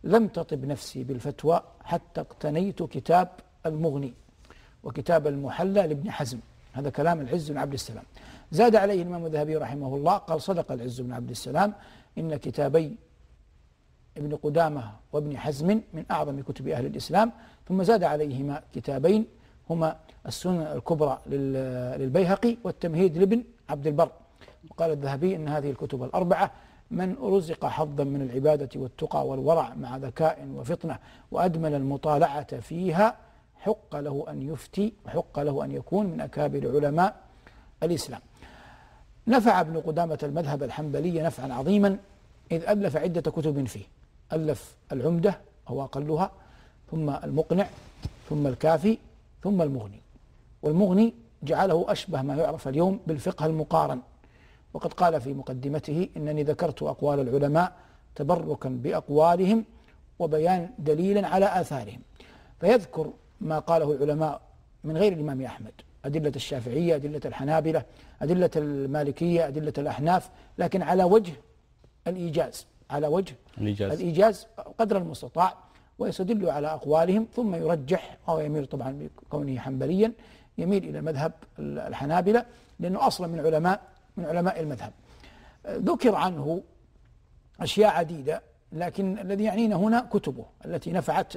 لم تطب نفسي بالفتوى حتى اقتنيت كتاب المغني وكتاب المحلى لابن حزم. هذا كلام العز بن عبد السلام. زاد عليه الإمام الذهبي رحمه الله قال صدق العز بن عبد السلام إن كتابي ابن قدامة وابن حزم من أعظم كتب أهل الإسلام. ثم زاد عليهما كتابين هما السنن الكبرى للبيهقي والتمهيد لابن عبد البر. وقال الذهبي إن هذه الكتب الأربعة من رزق حظا من العبادة والتقى والورع مع ذكاء وفطنة وأدمن المطالعة فيها حق له أن يفتي وحق له أن يكون من أكابر علماء الإسلام. نفع ابن قدامة المذهب الحنبلي نفعا عظيما إذ ألف عدة كتب فيه. ألف العمدة هو أقلها، ثم المقنع، ثم الكافي، ثم المغني. والمغني جعله أشبه ما يعرف اليوم بالفقه المقارن. وقد قال في مقدمته إنني ذكرت أقوال العلماء تبركا بأقوالهم وبيان دليلا على آثارهم. فيذكر ما قاله العلماء من غير الإمام أحمد، أدلة الشافعية، أدلة الحنابلة، أدلة المالكية، أدلة الأحناف، لكن على وجه الإيجاز، على وجه الإيجاز قدر المستطاع، ويستدل على أقوالهم ثم يرجح، أو يميل طبعا بكونه حنبليا يميل إلى مذهب الحنابلة لأنه أصلا من علماء المذهب. ذكر عنه أشياء عديدة، لكن الذي يعنينا هنا كتبه التي نفعت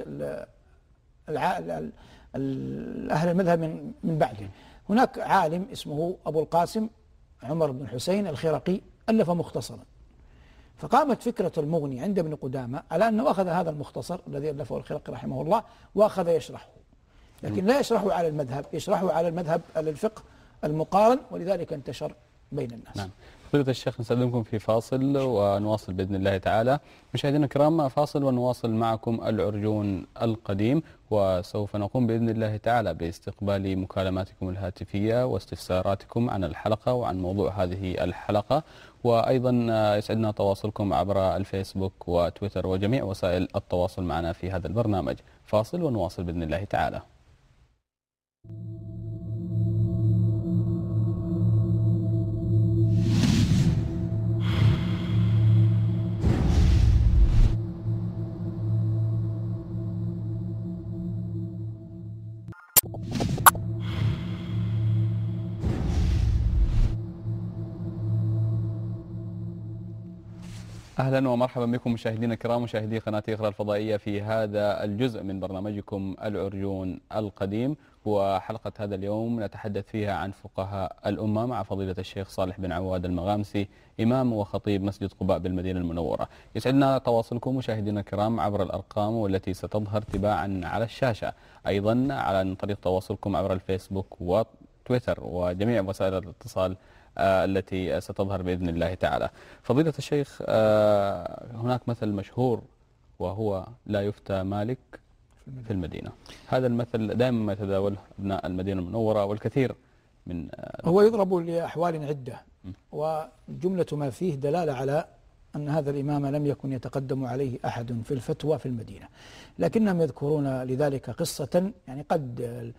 أهل المذهب من بعده. هناك عالم اسمه أبو القاسم عمر بن حسين الخرقي ألف مختصرا، فقامت فكرة المغني عند ابن قدامة على أنه أخذ هذا المختصر الذي ألفه الخرقي رحمه الله وأخذ يشرحه، لكن لا يشرحه على المذهب، يشرحه على المذهب، على الفقه المقارن، ولذلك انتشر بين الناس. نعم. فضيلة الشيخ نستأذنكم في فاصل ونواصل بإذن الله تعالى. مشاهدينا الكرام فاصل ونواصل معكم العرجون القديم، وسوف نقوم بإذن الله تعالى باستقبال مكالماتكم الهاتفية واستفساراتكم عن الحلقة وعن موضوع هذه الحلقة، وأيضا يسعدنا تواصلكم عبر الفيسبوك وتويتر وجميع وسائل التواصل معنا في هذا البرنامج. فاصل ونواصل بإذن الله تعالى. أهلا ومرحبا بكم مشاهدينا الكرام، مشاهدي قناة إقرأ الفضائية في هذا الجزء من برنامجكم العرجون القديم. وحلقة هذا اليوم نتحدث فيها عن فقهاء الأمة مع فضيلة الشيخ صالح بن عواد المغامسي، إمام وخطيب مسجد قباء بالمدينة المنورة. يسعدنا تواصلكم مشاهدينا الكرام عبر الأرقام والتي ستظهر تباعا على الشاشة، أيضا عن طريق تواصلكم عبر الفيسبوك وتويتر وجميع وسائل الاتصال التي ستظهر بإذن الله تعالى. فضيلة الشيخ، هناك مثل مشهور وهو لا يفتى مالك في المدينة. هذا المثل دائما ما يتداوله أبناء المدينة المنورة، والكثير من هو يضرب لأحوال عدة، وجملة ما فيه دلالة على أن هذا الإمام لم يكن يتقدم عليه أحد في الفتوى في المدينة، لكنهم يذكرون لذلك قصة يعني قد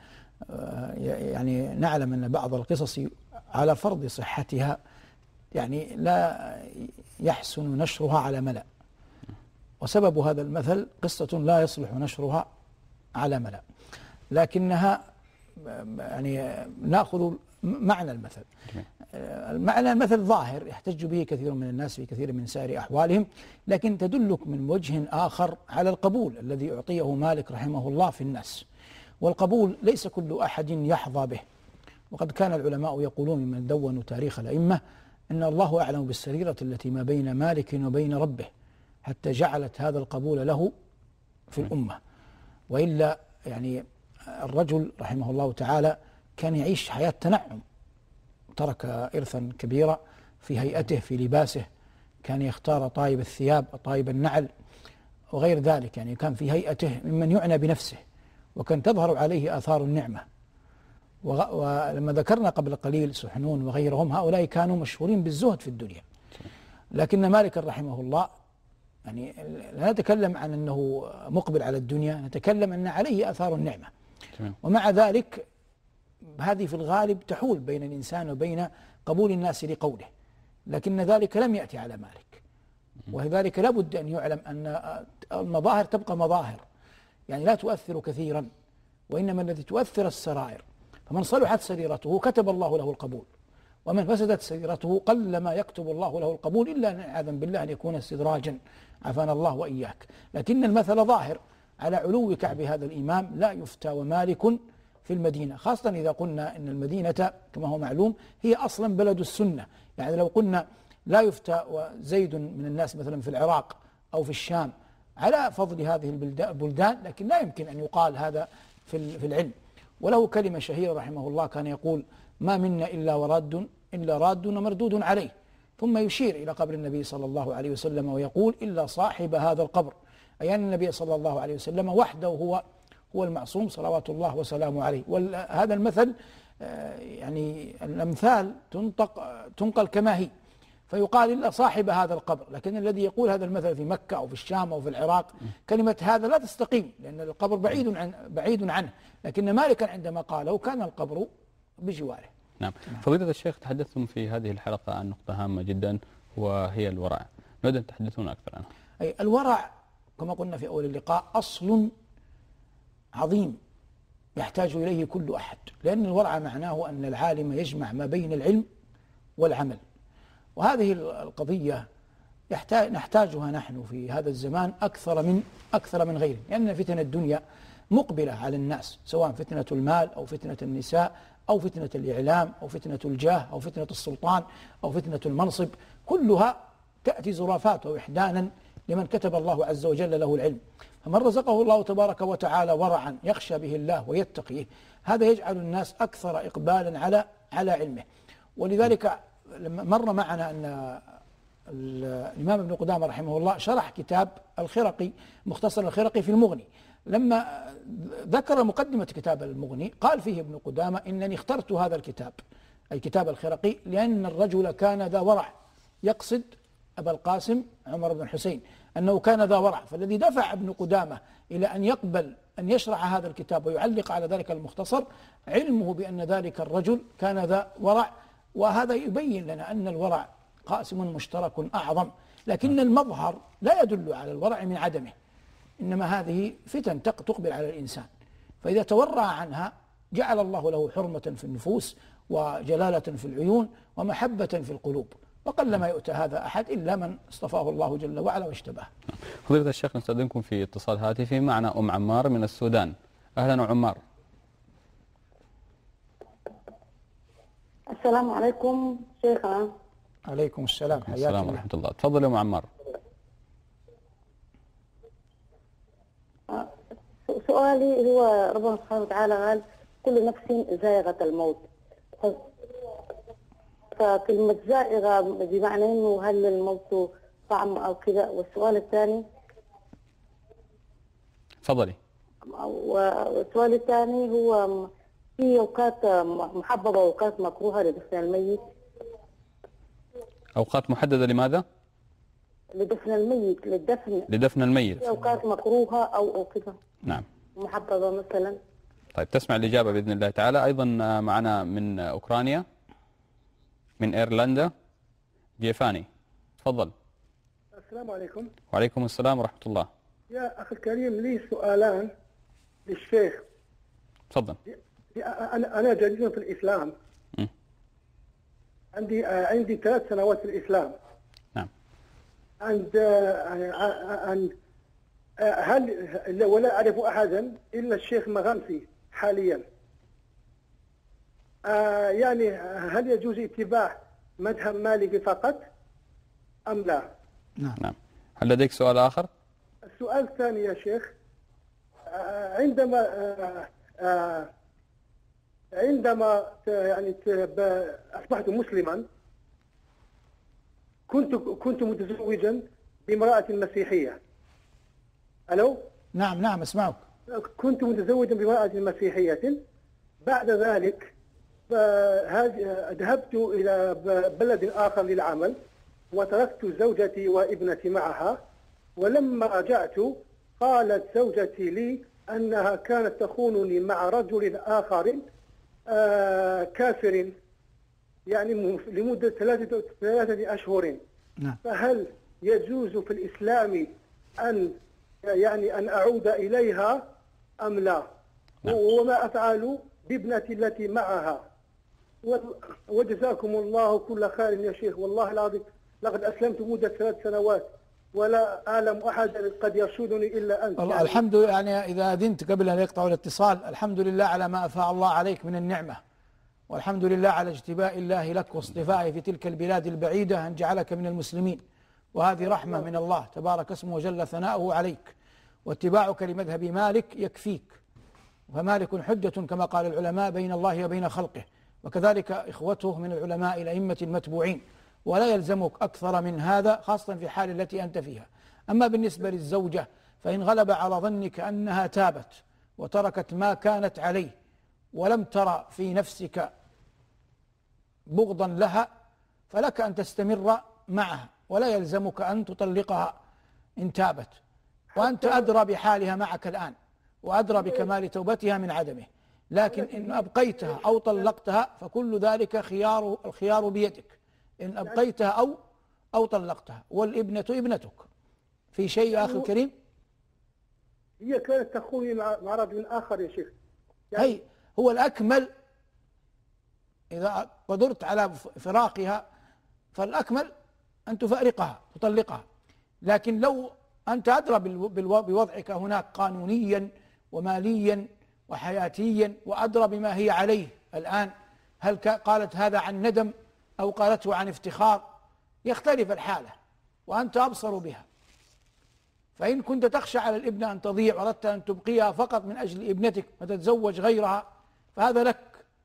يعني نعلم أن بعض القصص على فرض صحتها يعني لا يحسن نشرها على ملأ، وسبب هذا المثل قصة لا يصلح نشرها على ملأ، لكنها يعني نأخذ معنى المثل. معنى المثل ظاهر يحتج به كثير من الناس في كثير من سائر أحوالهم، لكن تدلك من وجه آخر على القبول الذي أعطيه مالك رحمه الله في الناس، والقبول ليس كل أحد يحظى به. وقد كان العلماء يقولون ممن دونوا تاريخ الأئمة أن الله أعلم بالسريرة التي ما بين مالك وبين ربه حتى جعلت هذا القبول له في الأمة، وإلا يعني الرجل رحمه الله تعالى كان يعيش حياة تنعم، ترك إرثا كبيرا في هيئته في لباسه، كان يختار طايب الثياب طايب النعل وغير ذلك، يعني كان في هيئته ممن يعنى بنفسه، وكان تظهر عليه آثار النعمة. ولما ذكرنا قبل قليل سحنون وغيرهم، هؤلاء كانوا مشهورين بالزهد في الدنيا، لكن مالك رحمه الله يعني لا نتكلم عن أنه مقبل على الدنيا، نتكلم أن عليه آثار النعمة، ومع ذلك هذه في الغالب تحول بين الإنسان وبين قبول الناس لقوله، لكن ذلك لم يأتي على مالك. ولذلك لا بد أن يعلم أن المظاهر تبقى مظاهر، يعني لا تؤثر كثيرا، وإنما الذي تؤثر السرائر. فمن صلحت سريرته كتب الله له القبول، ومن فسدت سريرته قل ما يكتب الله له القبول، إلا أن عياذا بالله أن يكون استدراجا، عافانا الله وإياك. لكن المثل ظاهر على علو كعب هذا الإمام. لا يفتى ومالك في المدينة، خاصة إذا قلنا أن المدينة كما هو معلوم هي أصلا بلد السنة. يعني لو قلنا لا يفتى وزيد من الناس مثلا في العراق أو في الشام على فضل هذه البلدان، لكن لا يمكن أن يقال هذا في العلم. وله كلمة شهيرة رحمه الله كان يقول: ما منا إلا راد ومردود عليه. ثم يشير إلى قبر النبي صلى الله عليه وسلم ويقول: إلا صاحب هذا القبر، أي أن النبي صلى الله عليه وسلم وحده هو المعصوم صلوات الله وسلامه عليه. وهذا المثل يعني الأمثال تنقل كما هي، فيقال إلا صاحب هذا القبر. لكن الذي يقول هذا المثل في مكة أو في الشام أو في العراق كلمة هذا لا تستقيم، لأن القبر بعيد عنه. لكن مالكا عندما قاله كان القبر بجواره. نعم. فضيلة الشيخ، تحدثتم في هذه الحلقة عن نقطة هامة جدا وهي الورع، نود أن تحدثون أكثر عنها. أي الورع كما قلنا في أول اللقاء أصل عظيم يحتاج إليه كل أحد، لأن الورع معناه أن العالم يجمع ما بين العلم والعمل. وهذه القضية نحتاجها نحن في هذا الزمان أكثر من غيره، لأن فتن الدنيا مقبلة على الناس، سواء فتنة المال أو فتنة النساء أو فتنة الإعلام أو فتنة الجاه أو فتنة السلطان أو فتنة المنصب، كلها تأتي زرافات وإحدانا لمن كتب الله عز وجل له العلم. فمن رزقه الله تبارك وتعالى ورعا يخشى به الله ويتقيه، هذا يجعل الناس أكثر إقبالا على علمه. ولذلك لما مر معنا أن الإمام ابن قدامة رحمه الله شرح كتاب الخرقي، مختصر الخرقي في المغني، لما ذكر مقدمة كتاب المغني قال فيه ابن قدامة: إنني اخترت هذا الكتاب، أي كتاب الخرقي، لأن الرجل كان ذا ورع، يقصد أبا القاسم عمر بن الحسين، أنه كان ذا ورع. فالذي دفع ابن قدامة إلى أن يقبل أن يشرح هذا الكتاب ويعلق على ذلك المختصر علمه بأن ذلك الرجل كان ذا ورع. وهذا يبين لنا أن الورع قاسم مشترك أعظم، لكن المظهر لا يدل على الورع من عدمه، إنما هذه فتن تقبل على الإنسان، فإذا تورع عنها جعل الله له حرمة في النفوس وجلالة في العيون ومحبة في القلوب. وقلما يؤتى هذا أحد إلا من اصطفاه الله جل وعلا واشتباه. فضيلة الشيخ، نستأذنكم في اتصال هاتفي معنا أم عمار من السودان. أهلا عمار. السلام عليكم شيخنا. عليكم السلام، حياك الله. السلام ورحمة الله. تفضل يا أم عمار. سؤالي هو: ربنا سبحانه وتعالى قال: كل نفس زائغة الموت. فكلمة زائغة بمعنى انه هل الموت طعم او كذا؟ والسؤال الثاني تفضلي. والسؤال الثاني هو: في اوقات محببة واوقات مكروهة لدفن الميت. أوقات محددة لماذا؟ لدفن الميت، لدفن الميت. في اوقات مكروهة او كذا. نعم. محببة مثلا. طيب، تسمع الإجابة بإذن الله تعالى. أيضا معنا من أوكرانيا، من إيرلندا، جيفاني. تفضل. السلام عليكم. وعليكم السلام ورحمة الله. يا أخي الكريم، لي سؤالان للشيخ. تفضل. أنا جديد في الإسلام. عندي 3 سنوات في الإسلام. نعم. ولا أعرف أحدا إلا الشيخ مغامسي حاليا. يعني هل يجوز اتباع مذهب مالكي فقط أم لا؟ نعم. هل لديك سؤال آخر؟ السؤال الثاني يا شيخ: عندما يعني أصبحت مسلما كنت متزوجا بامرأة مسيحية. ألو؟ نعم اسمعك. كنت متزوجا بامرأة مسيحية. بعد ذلك ذهبت إلى بلد آخر للعمل، وتركت زوجتي وابنتي معها. ولما رجعت قالت زوجتي لي أنها كانت تخونني مع رجل آخر كافر، يعني لمدة 3 أشهر. نعم. فهل يجوز في الإسلام أن يعني أن أعود إليها أم لا؟ وما أفعل بابنتي التي معها؟ وجزاكم الله كل خير يا شيخ، والله العظيم لقد أسلمت مدة 3 سنوات ولا أعلم أحدا قد يرشدني إلا أنت. والله الحمد لله، يعني إذا أذنت قبل أن يقطعوا الاتصال، الحمد لله على ما أفاء الله عليك من النعمة، والحمد لله على اجتباء الله لك واصطفائه في تلك البلاد البعيدة أن جعلك من المسلمين، وهذه رحمة من الله تبارك اسمه وجل ثناؤه عليك، واتباعك لمذهب مالك يكفيك، فمالك حجة كما قال العلماء بين الله وبين خلقه، وكذلك إخوته من العلماء الأئمة المتبوعين، ولا يلزمك أكثر من هذا خاصة في الحال التي أنت فيها. أما بالنسبة للزوجة فإن غلب على ظنك أنها تابت وتركت ما كانت عليه ولم ترى في نفسك بغضا لها فلك أن تستمر معها، ولا يلزمك أن تطلقها إن تابت، وأنت أدرى بحالها معك الآن وأدرى بكمال توبتها من عدمه. لكن إن أبقيتها أو طلقتها فكل ذلك الخيار بيدك، إن أبقيتها أو طلقتها، والابنة ابنتك. في شيء يا أخي الكريم؟ هي كانت تخوني مع رجل آخر يا شيخ. يعني هو الأكمل إذا قدرت على فراقها فالأكمل أن تفارقها تطلقها، لكن لو أنت أدرى بوضعك هناك قانونيا وماليا وحياتيا وأدرى بما هي عليه الآن، هل قالت هذا عن ندم أو قالته عن افتخار؟ يختلف الحالة وأنت أبصر بها. فإن كنت تخشى على الابنة أن تضيع وأردت أن تبقيها فقط من أجل ابنتك فتتزوج غيرها فهذا لك،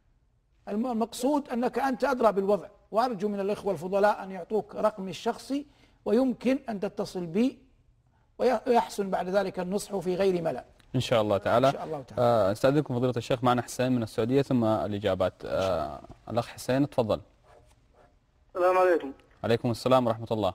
المقصود أنك أنت أدرى بالوضع. وأرجو من الإخوة الفضلاء أن يعطوك رقمي الشخصي ويمكن أن تتصل بي ويحسن بعد ذلك النصح في غير ملأ إن شاء الله تعالى. إن شاء الله تعالى. استأذنكم فضيلة الشيخ، معنا حسين من السعودية ثم الإجابات. الأخ حسين تفضل. السلام عليكم. عليكم السلام ورحمة الله.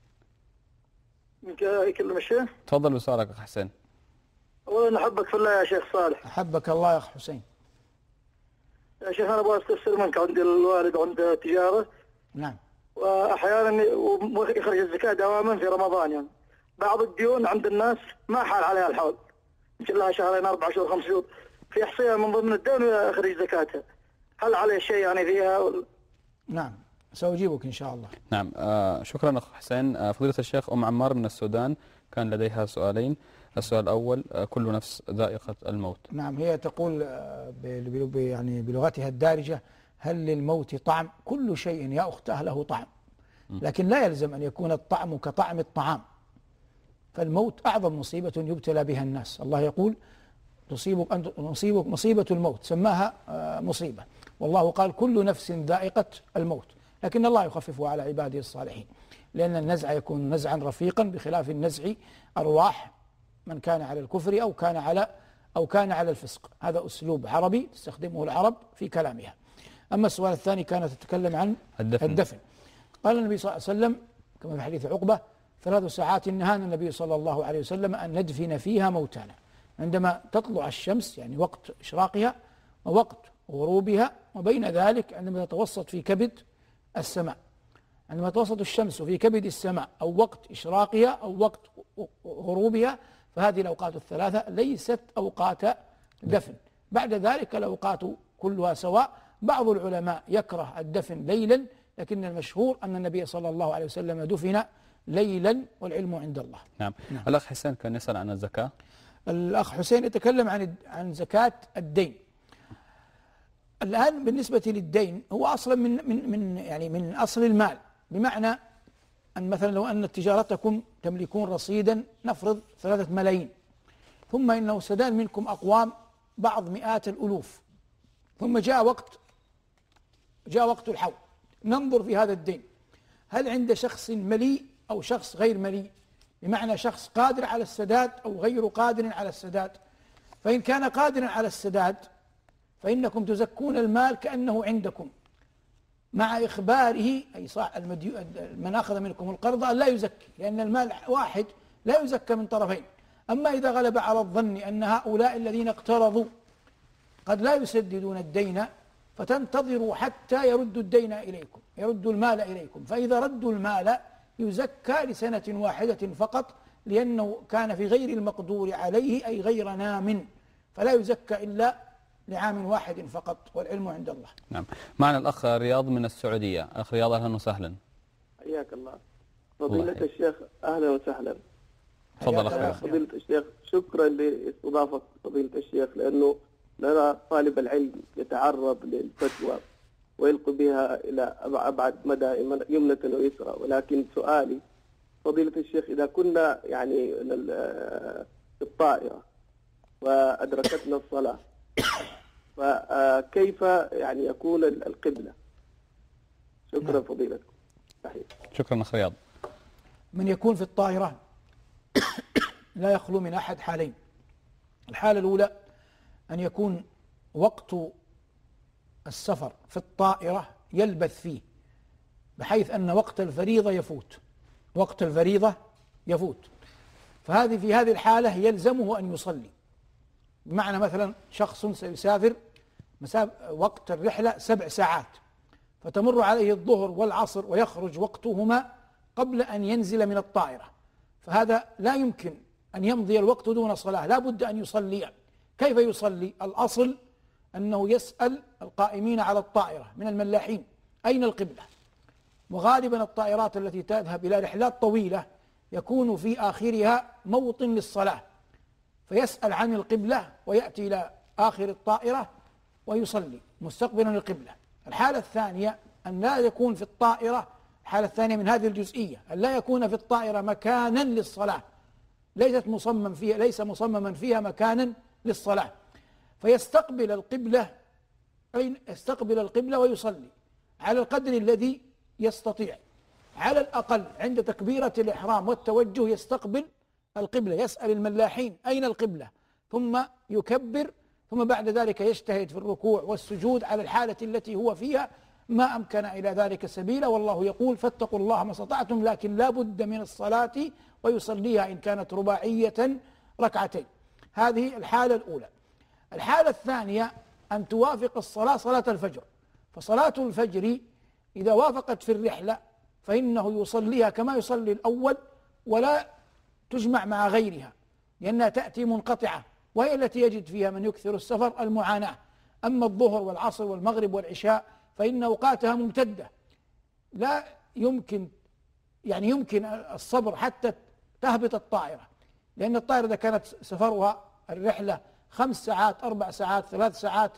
يكلم الشيخ. تفضل بسؤالك أخ حسين. أولا أحبك في الله يا شيخ صالح. أحبك الله يا أخ حسين. يا شيخ أنا أبغى أستفسر منك، عندي الوالد عنده تجارة. نعم. وأحيانا يخرج الزكاة دواما في رمضان، يعني بعض الديون عند الناس ما حال عليها الحول، يمكن لها شهرين 4 شهور 5 شهور، في إحصائية من ضمن الدين ويخرج زكاتها، هل عليه شيء يعني فيها؟ نعم سأجيبك إن شاء الله. نعم شكرا أخ حسين. فضيلة الشيخ أم عمار من السودان كان لديها سؤالين. السؤال الأول كل نفس ذائقة الموت. نعم هي تقول يعني بلغتها الدارجة هل للموت طعم؟ كل شيء يا أختاه له طعم، لكن لا يلزم أن يكون الطعم كطعم الطعام، فالموت أعظم مصيبة يبتلى بها الناس. الله يقول تصيبك مصيبة الموت، سماها مصيبة، والله قال كل نفس ذائقة الموت، لكن الله يخففه على عباده الصالحين، لأن النزع يكون نزعا رفيقا بخلاف النزع أرواح من كان على الكفر أو كان على الفسق. هذا أسلوب عربي تستخدمه العرب في كلامها. أما السؤال الثاني كانت تتكلم عن الدفن. قال النبي صلى الله عليه وسلم كما في حديث عقبة 3 ساعات نهانا النبي صلى الله عليه وسلم أن ندفن فيها موتانا، عندما تطلع الشمس يعني وقت إشراقها ووقت غروبها، وبين ذلك عندما تتوسط في كبد السماء. عندما تتوسط الشمس في كبد السماء أو وقت إشراقها أو وقت غروبها فهذه الأوقات الثلاثة ليست أوقات دفن. بعد ذلك الأوقات كلها سواء. بعض العلماء يكره الدفن ليلا، لكن المشهور أن النبي صلى الله عليه وسلم دفن ليلا والعلم عند الله. نعم. الأخ حسين كان يسأل عن الزكاة. الأخ حسين يتكلم عن زكاة الدين. الآن بالنسبة للدين هو أصلا من أصل المال، بمعنى أن مثلا لو أن تجارتكم تملكون رصيدا نفرض 3 ملايين، ثم إنه سدان منكم أقوام بعض مئات الألوف، ثم جاء وقت الحول، ننظر في هذا الدين هل عند شخص مليء أو شخص غير مليء، بمعنى شخص قادر على السداد أو غير قادر على السداد. فإن كان قادرا على السداد فإنكم تزكون المال كأنه عندكم، مع إخباره أي من أخذ منكم القرض أن لا يزكي، لأن المال واحد لا يزكى من طرفين. أما إذا غلب على الظن أن هؤلاء الذين اقترضوا قد لا يسددون الدين فتنتظروا حتى يردوا الدين إليكم، يردوا المال إليكم، فإذا ردوا المال يزكى لسنة واحدة فقط لأنه كان في غير المقدور عليه أي غير نام، فلا يزكى إلا لعام واحد فقط، والعلم عند الله. نعم. معنا الأخ رياض من السعودية. أخ رياض أهلا وسهلا. حياك الله فضيلة الشيخ، أهلا وسهلا. تفضل أخي. فضيلة الشيخ، شكرا لاستضافة فضيلة الشيخ، لأنه نرى طالب العلم يتعرض للفتوى ويلقي بها إلى أبعد مدى يمنة ويسرى. ولكن سؤالي فضيلة الشيخ، إذا كنا يعني في الطائرة وأدركتنا الصلاة فكيف يعني يكون القبلة؟ شكرا فضيلتكم. شكرا أخ رياض. من يكون في الطائرة لا يخلو من أحد حالين. الحالة الأولى أن يكون وقت السفر في الطائرة يلبث فيه، بحيث أن وقت الفريضة يفوت، وقت الفريضة يفوت، في هذه الحالة يلزمه أن يصلي. بمعنى مثلا شخص سيسافر وقت الرحلة 7 ساعات، فتمر عليه الظهر والعصر ويخرج وقتهما قبل أن ينزل من الطائرة، فهذا لا يمكن أن يمضي الوقت دون صلاة، لا بد أن يصلي. كيف يصلي؟ الأصل أنه يسأل القائمين على الطائرة من الملاحين أين القبلة، وغالبا الطائرات التي تذهب إلى رحلات طويلة يكون في آخرها موطن للصلاة، فيسأل عن القبلة ويأتي إلى آخر الطائرة ويصلي مستقبلا القبلة. الحالة الثانية أن لا يكون في الطائرة، الحالة الثانية من هذه الجزئية أن لا يكون في الطائرة مكانا للصلاة، ليس مصمما فيها مكانا للصلاة، فيستقبل القبلة، يستقبل القبلة ويصلي على القدر الذي يستطيع. على الأقل عند تكبيرة الإحرام والتوجه يستقبل القبلة، يسأل الملاحين أين القبلة، ثم يكبر، ثم بعد ذلك يجتهد في الركوع والسجود على الحالة التي هو فيها ما أمكن إلى ذلك سبيلا. والله يقول فاتقوا الله ما استطعتم، لكن لا بد من الصلاة ويصليها إن كانت رباعية ركعتين. هذه الحالة الأولى. الحالة الثانية أن توافق الصلاة صلاة الفجر، فصلاة الفجر إذا وافقت في الرحلة فإنه يصليها كما يصلي الأول ولا تجمع مع غيرها، لأنها تأتي منقطعة، وهي التي يجد فيها من يكثر السفر المعاناة. أما الظهر والعصر والمغرب والعشاء فإن أوقاتها ممتدة، لا يمكن يمكن الصبر حتى تهبط الطائرة، لأن الطائرة إذا كانت سفرها الرحلة 5 ساعات 4 ساعات 3 ساعات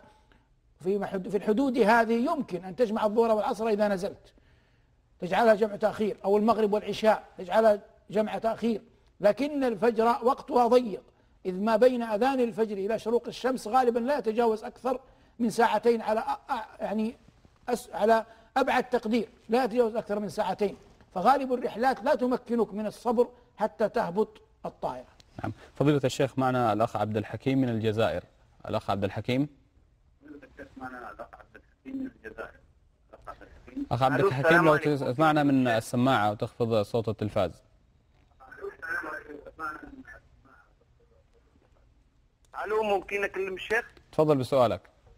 في الحدود هذه يمكن أن تجمع الظهر والعصر إذا نزلت، تجعلها جمع تأخير، أو المغرب والعشاء تجعلها جمع تأخير. لكن الفجر وقتها ضيق، إذ ما بين أذان الفجر إلى شروق الشمس غالبا لا يتجاوز أكثر من 2 ساعتين، على أبعد تقدير لا يتجاوز أكثر من 2 ساعتين، فغالب الرحلات لا تمكنك من الصبر حتى تهبط الطائرة. نعم. فضيلة الشيخ معنا الأخ عبد الحكيم من الجزائر. الأخ عبد الحكيم. أخ عبد الحكيم لو تسمعنا من السماعة وتخفض صوت التلفاز. ألو، ممكن أكلم الشيخ؟ تفضل بسؤالك.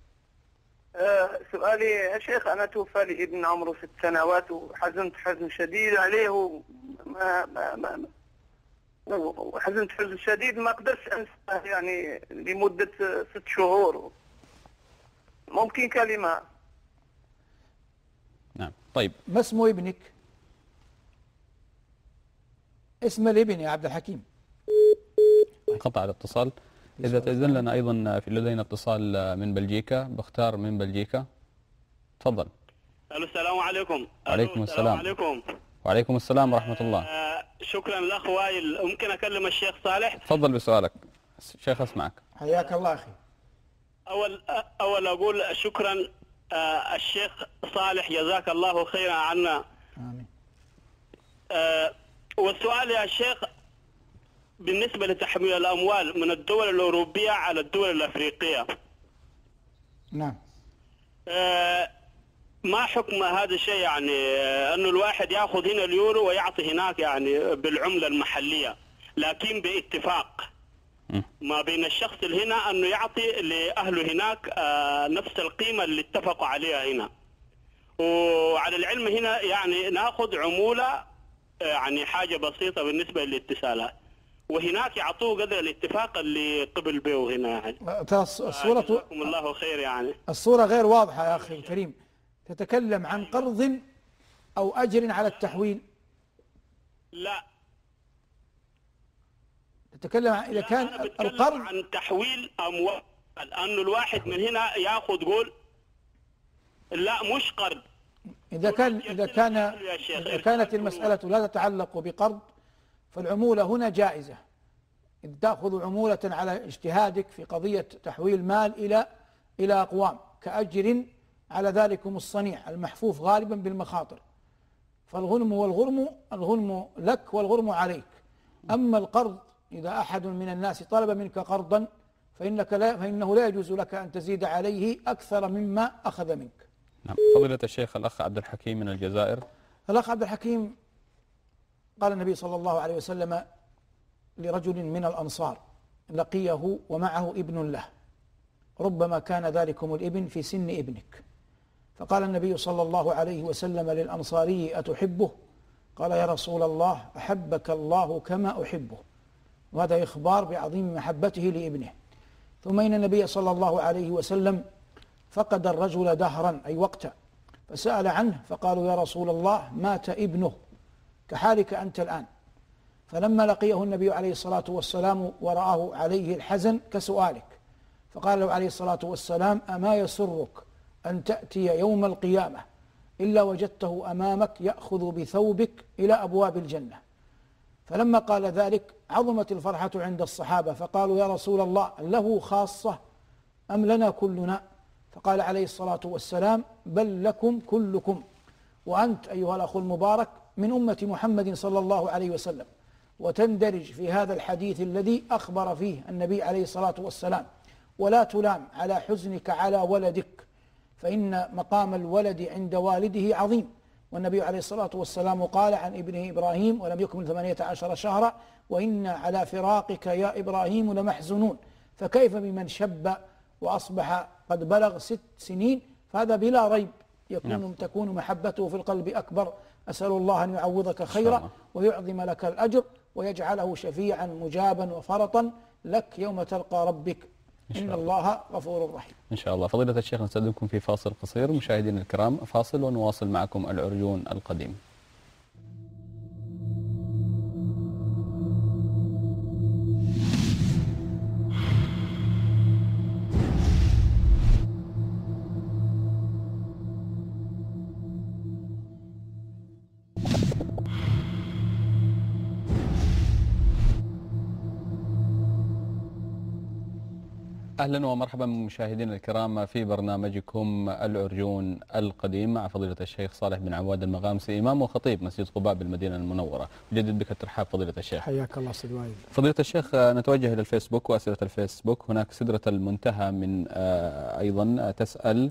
سؤالي يا شيخ، أنا توفى لي ابن عمره 6 سنوات وحزنت حزن شديد عليه، وحزنت حزن شديد ما قدرتش أنساه يعني لمدة 6 شهور. ممكن كلمة؟ نعم. طيب، ما اسم ابنك؟ اسم الابن يا عبد الحكيم. انقطع الاتصال. إذا تأذن لنا أيضا في لدينا اتصال من بلجيكا، بختار من بلجيكا. تفضل. السلام عليكم. وعليكم السلام. عليكم. وعليكم السلام ورحمة الله. شكرا الأخ وائل، ممكن أكلم الشيخ صالح؟ تفضل بسؤالك شيخ، أسمعك. حياك الله أخي. أول أقول شكرا الشيخ صالح، جزاك الله خيرا عنا. آمين. والسؤال يا شيخ بالنسبة لتحميل الأموال من الدول الأوروبية على الدول الأفريقية. نعم. ما حكم هذا الشيء؟ يعني أنه الواحد يأخذ هنا اليورو ويعطي هناك يعني بالعملة المحلية، لكن باتفاق ما بين الشخص اللي هنا أنه يعطي لأهله هناك نفس القيمة اللي اتفقوا عليها هنا. وعلى العلم هنا يعني نأخذ عمولة يعني حاجة بسيطة بالنسبة للاتصالات. وهناك يعطوه قدر الاتفاق اللي قبل به هنا يعني. ترى الصورة جزاكم الله خير يعني. الصورة غير واضحة يا أخي الكريم. تتكلم عن قرض أو أجر على التحويل؟ لا، تتكلم إذا كان أنا بتكلم القرض عن تحويل أموال، لأنه الواحد من هنا ياخذ قول لا مش قرض. إذا كانت المسألة لا تتعلق بقرض فالعمولة هنا جائزة. إذ تأخذ عمولة على اجتهادك في قضية تحويل مال إلى أقوام كأجر على ذلكم الصنيع المحفوف غالبا بالمخاطر، فالغنم الغنم لك والغرم عليك. أما القرض إذا أحد من الناس طلب منك قرضا فإنه لا يجوز لك أن تزيد عليه أكثر مما أخذ منك. نعم. فضيلة الشيخ الأخ عبد الحكيم من الجزائر. الأخ عبد الحكيم قال النبي صلى الله عليه وسلم لرجل من الأنصار لقيه ومعه ابن له، ربما كان ذلكم الابن في سن ابنك، فقال النبي صلى الله عليه وسلم للأنصاري أتحبه؟ قال يا رسول الله أحبك الله كما أحبه، وهذا إخبار بعظيم محبته لابنه. ثم إن النبي صلى الله عليه وسلم فقد الرجل دهرا أي وقتا، فسأل عنه فقالوا يا رسول الله مات ابنه كحالك أنت الآن. فلما لقيه النبي عليه الصلاة والسلام ورآه عليه الحزن كسؤالك، فقال له عليه الصلاة والسلام أما يسرك أن تأتي يوم القيامة إلا وجدته أمامك يأخذ بثوبك إلى أبواب الجنة. فلما قال ذلك عظمت الفرحة عند الصحابة، فقالوا يا رسول الله له خاصة أم لنا كلنا؟ فقال عليه الصلاة والسلام بل لكم كلكم، وأنت أيها الأخ المبارك من أمة محمد صلى الله عليه وسلم، وتندرج في هذا الحديث الذي أخبر فيه النبي عليه الصلاة والسلام ولا تلام على حزنك على ولدك، فإن مقام الولد عند والده عظيم. والنبي عليه الصلاة والسلام قال عن ابنه إبراهيم ولم يكمل 18 شهرا وإنا على فراقك يا إبراهيم لمحزونون، فكيف بمن شب وأصبح قد بلغ 6 سنين؟ فهذا بلا ريب تكون محبته في القلب أكبر. أسأل الله أن يعوضك خيرا ويعظم لك الأجر ويجعله شفيعا مجابا وفرطا لك يوم تلقى ربك، إن الله غفور رحيم. إن شاء الله. فضيلة الشيخ نستأذنكم في فاصل قصير. مشاهدينا الكرام فاصل ونواصل معكم العرجون القديم. أهلا ومرحبا مشاهدينا الكرام في برنامجكم العرجون القديم مع فضيلة الشيخ صالح بن عواد المغامسي إمام وخطيب مسجد قباء بالمدينة المنورة. أجدد بك الترحاب فضيلة الشيخ. حياك الله سيد وائل. فضيلة الشيخ نتوجه إلى الفيسبوك وأسئلة الفيسبوك. هناك سدرة المنتهى من أيضا تسأل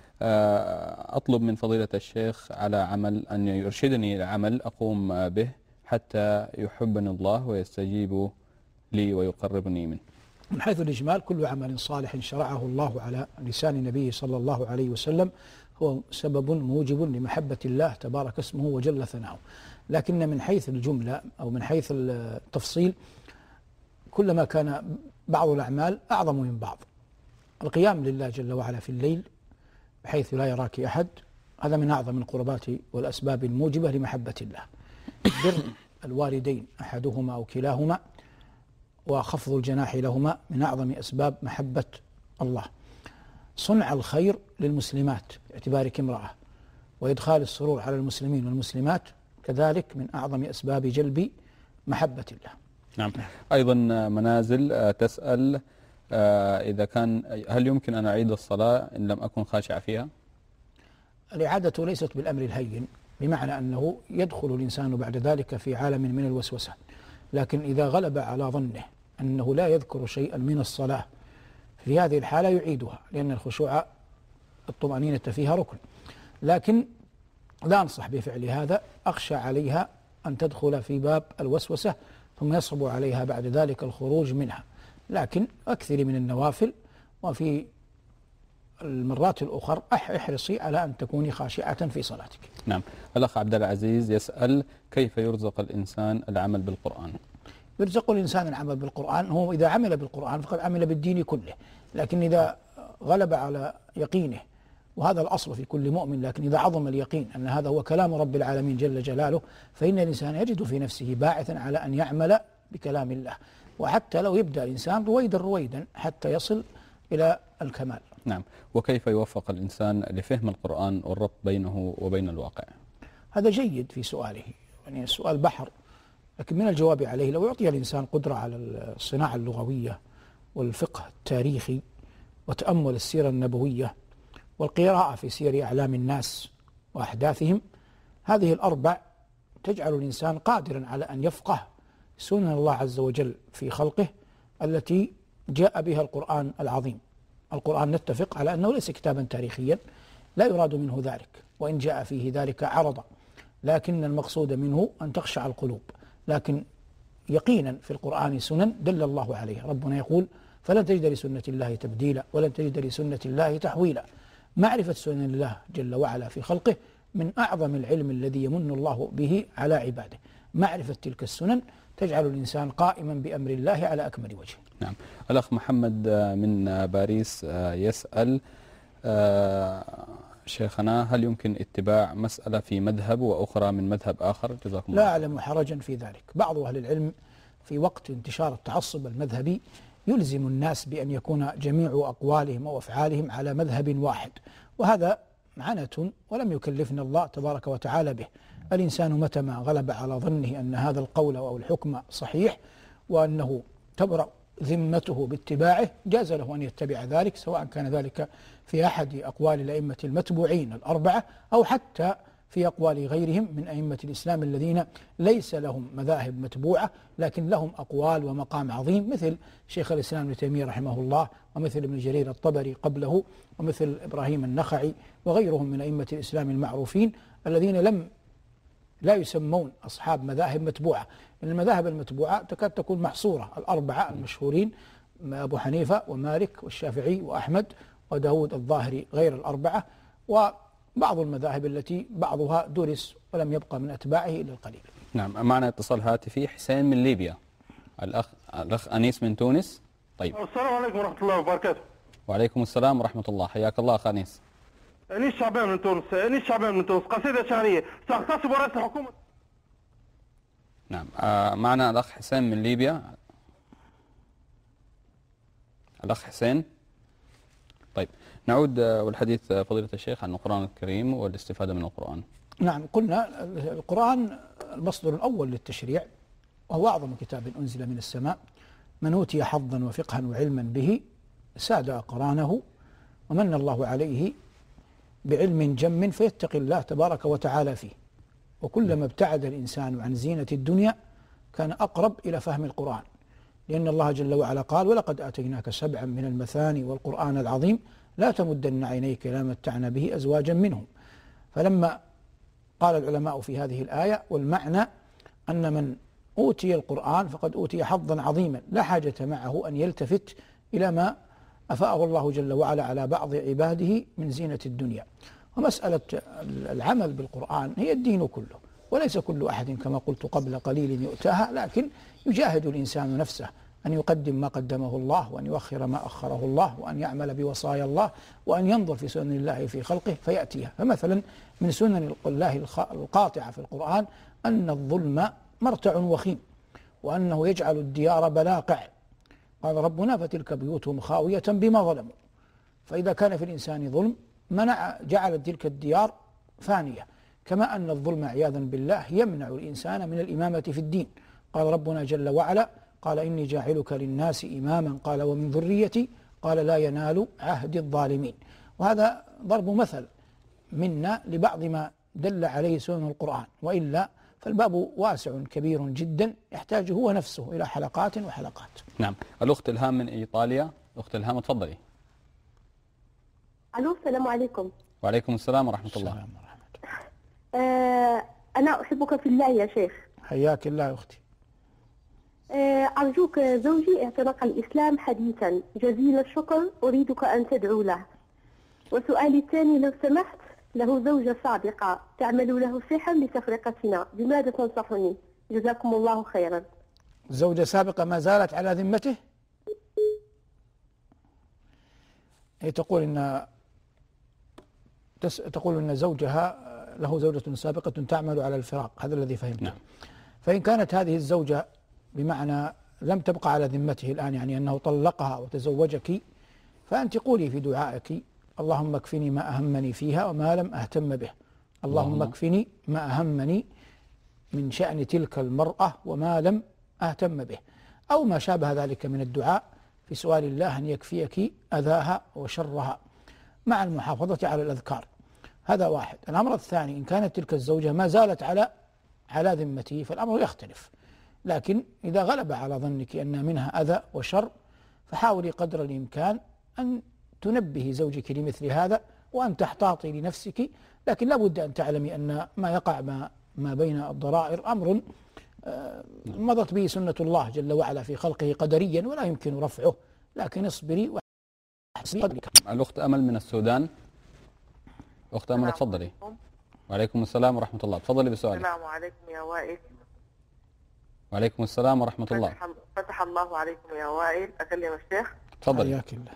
أطلب من فضيلة الشيخ على عمل أن يرشدني إلى عمل أقوم به حتى يحبني الله ويستجيب لي ويقربني منه. من حيث الإجمال كل عمل صالح شرعه الله على لسان النبي صلى الله عليه وسلم هو سبب موجب لمحبة الله تبارك اسمه وجل ثناؤه، لكن من حيث الجملة أو من حيث التفصيل كلما كان بعض الأعمال أعظم من بعض. القيام لله جل وعلا في الليل بحيث لا يراك أحد هذا من أعظم القربات والأسباب الموجبة لمحبة الله. بر الوالدين أحدهما أو كلاهما وخفض الجناح لهما من أعظم أسباب محبة الله. صنع الخير للمسلمات باعتبارك امرأة وإدخال السرور على المسلمين والمسلمات كذلك من أعظم أسباب جلب محبة الله. نعم. أيضا منازل تسأل إذا كان هل يمكن أن أعيد الصلاة إن لم أكن خاشع فيها؟ الإعادة ليست بالأمر الهين، بمعنى أنه يدخل الإنسان بعد ذلك في عالم من الوسوسة، لكن إذا غلب على ظنه أنه لا يذكر شيئا من الصلاة في هذه الحالة يعيدها، لأن الخشوع الطمأنينة فيها ركن، لكن لا أنصح بفعل هذا، أخشى عليها أن تدخل في باب الوسوسة ثم يصعب عليها بعد ذلك الخروج منها. لكن أكثر من النوافل، وفي المرات الأخرى احرصي على أن تكوني خاشعة في صلاتك. نعم. الأخ عبد العزيز يسأل كيف يرزق الإنسان العمل بالقرآن؟ يرزق الإنسان العمل بالقرآن. هو إذا عمل بالقرآن فقد عمل بالدين كله، لكن إذا غلب على يقينه، وهذا الأصل في كل مؤمن، لكن إذا عظم اليقين أن هذا هو كلام رب العالمين جل جلاله، فإن الإنسان يجد في نفسه باعثا على أن يعمل بكلام الله، وحتى لو يبدأ الإنسان رويدا رويدا حتى يصل إلى الكمال. نعم. وكيف يوفق الإنسان لفهم القرآن والربط بينه وبين الواقع؟ هذا جيد في سؤاله، يعني السؤال بحر، لكن من الجواب عليه لو يعطي الإنسان قدرة على الصناعة اللغوية والفقه التاريخي وتأمل السيرة النبوية والقراءة في سير أعلام الناس وأحداثهم، هذه الأربع تجعل الإنسان قادرا على أن يفقه سنن الله عز وجل في خلقه التي جاء بها القرآن العظيم. القرآن نتفق على أنه ليس كتابا تاريخيا، لا يراد منه ذلك، وإن جاء فيه ذلك عرضا، لكن المقصود منه أن تخشع القلوب. لكن يقينا في القرآن سنن دل الله عليها، ربنا يقول فلن تجد لسنة الله تبديلا ولن تجد لسنة الله تحويلا. معرفة سنن الله جل وعلا في خلقه من أعظم العلم الذي يمن الله به على عباده. معرفة تلك السنن تجعل الإنسان قائما بأمر الله على أكمل وجه. نعم. الأخ محمد من باريس يسأل شيخنا، هل يمكن اتباع مسألة في مذهب وأخرى من مذهب آخر؟ جزاكم الله. لا أعلم حرجا في ذلك. بعض أهل العلم في وقت انتشار التعصب المذهبي يلزم الناس بأن يكون جميع أقوالهم وأفعالهم على مذهب واحد، وهذا عنة ولم يكلفنا الله تبارك وتعالى به. الإنسان متى ما غلب على ظنه أن هذا القول أو الحكم صحيح وأنه تبرأ ذمته باتباعه، جاز له أن يتبع ذلك، سواء كان ذلك في أحد أقوال الأئمة المتبوعين الأربعة أو حتى في أقوال غيرهم من أئمة الإسلام الذين ليس لهم مذاهب متبوعة لكن لهم أقوال ومقام عظيم، مثل شيخ الإسلام ابن تيمية رحمه الله، ومثل ابن جرير الطبري قبله، ومثل إبراهيم النخعي وغيرهم من أئمة الإسلام المعروفين الذين لا يسمون أصحاب مذاهب متبوعة. إن المذاهب المتبوعة تكاد تكون محصورة، الأربعة المشهورين أبو حنيفة ومالك والشافعي وأحمد وداود الظاهري غير الأربعة، وبعض المذاهب التي بعضها درس ولم يبقى من أتباعه إلا القليل. نعم. معنا اتصال هاتفي، حسين من ليبيا. الأخ أنيس من تونس. طيب. السلام عليكم ورحمة الله وبركاته. وعليكم السلام ورحمة الله، حياك الله أخ أنيس. أنيس شعبان من تونس، قصيدة شعرية سأختص برئيس الحكومة. نعم. معنا الأخ حسين من ليبيا. الأخ حسين. طيب، نعود والحديث فضيلة الشيخ عن القرآن الكريم والاستفادة من القرآن. نعم، قلنا القرآن المصدر الأول للتشريع، وهو أعظم كتاب أنزل من السماء. من أوتي حظا وفقها وعلما به ساد أقرانه، ومن الله عليه بعلم جم فيتقي الله تبارك وتعالى فيه. وكلما ابتعد الإنسان عن زينة الدنيا كان أقرب إلى فهم القرآن، لأن الله جل وعلا قال ولقد آتيناك 7 من المثاني والقرآن العظيم لا تمدن عينيك إلى ما متعنا به أزواجا منهم. فلما قال العلماء في هذه الآية والمعنى أن من أوتي القرآن فقد أوتي حظا عظيما، لا حاجة معه أن يلتفت إلى ما أفاءه الله جل وعلا على بعض عباده من زينة الدنيا. ومسألة العمل بالقرآن هي الدين كله، وليس كل أحد كما قلت قبل قليل يؤتاها، لكن يجاهد الإنسان نفسه أن يقدم ما قدمه الله، وأن يؤخر ما أخره الله، وأن يعمل بوصايا الله، وأن ينظر في سنن الله في خلقه فيأتيها. فمثلا من سنن الله القاطعة في القرآن أن الظلم مرتع وخيم، وأنه يجعل الديار بلاقع. قال ربنا فتلك بيوتهم خاوية بما ظلموا. فإذا كان في الإنسان ظلم جعل تلك الديار فانية. كما أن الظلم عياذا بالله يمنع الإنسان من الإمامة في الدين. قال ربنا جل وعلا قال إني جاعلك للناس إماما، قال ومن ذريتي، قال لا ينال عهد الظالمين. وهذا ضرب مثل منا لبعض ما دل عليه سنن القرآن، وإلا فالباب واسع كبير جدا يحتاج هو نفسه إلى حلقات وحلقات. نعم. الأخت إلهام من إيطاليا. أخت إلهام تفضلي. ألو، السلام عليكم. وعليكم السلام ورحمة الله. السلام ورحمة الله. أنا أحبك في الله يا شيخ. حياك الله يا أختي. أرجوك، زوجي اعتنق الإسلام حديثا، جزيل الشكر، أريدك أن تدعو له. وسؤالي الثاني لو سمحت، له زوجة سابقة تعمل له سحر لتفرقتنا، بماذا تنصحني؟ جزاكم الله خيرا. زوجة سابقة ما زالت على ذمته؟ هي تقول إن زوجها له زوجة سابقة تعمل على الفراق، هذا الذي فهمته. نعم. فإن كانت هذه الزوجة بمعنى لم تبقى على ذمته الآن، يعني أنه طلقها وتزوجك، فأنت قولي في دعائك: اللهم اكفني ما أهمني فيها وما لم أهتم به، اللهم اكفني ما أهمني من شأن تلك المرأة وما لم أهتم به، أو ما شابه ذلك من الدعاء في سؤال الله أن يكفيك أذاها وشرها مع المحافظة على الأذكار. هذا واحد. الأمر الثاني: إن كانت تلك الزوجة ما زالت على ذمته فالأمر يختلف، لكن إذا غلب على ظنك أن منها أذى وشر فحاولي قدر الإمكان أن تنبهي زوجك لمثل هذا وأن تحتاطي لنفسك، لكن لا بد أن تعلمي أن ما يقع ما بين الضرائر أمر مضت به سنة الله جل وعلا في خلقه قدريا ولا يمكن رفعه، لكن اصبري واحسبي قدرك. الأخت أمل من السودان. أخت أمل تفضلي. وعليكم السلام ورحمة الله، تفضلي بسؤالك. السلام عليكم يا وائل. وعليكم السلام ورحمة الله. فتح الله عليكم يا وائل. أكلم الشيخ؟ تفضلي. حياك الله.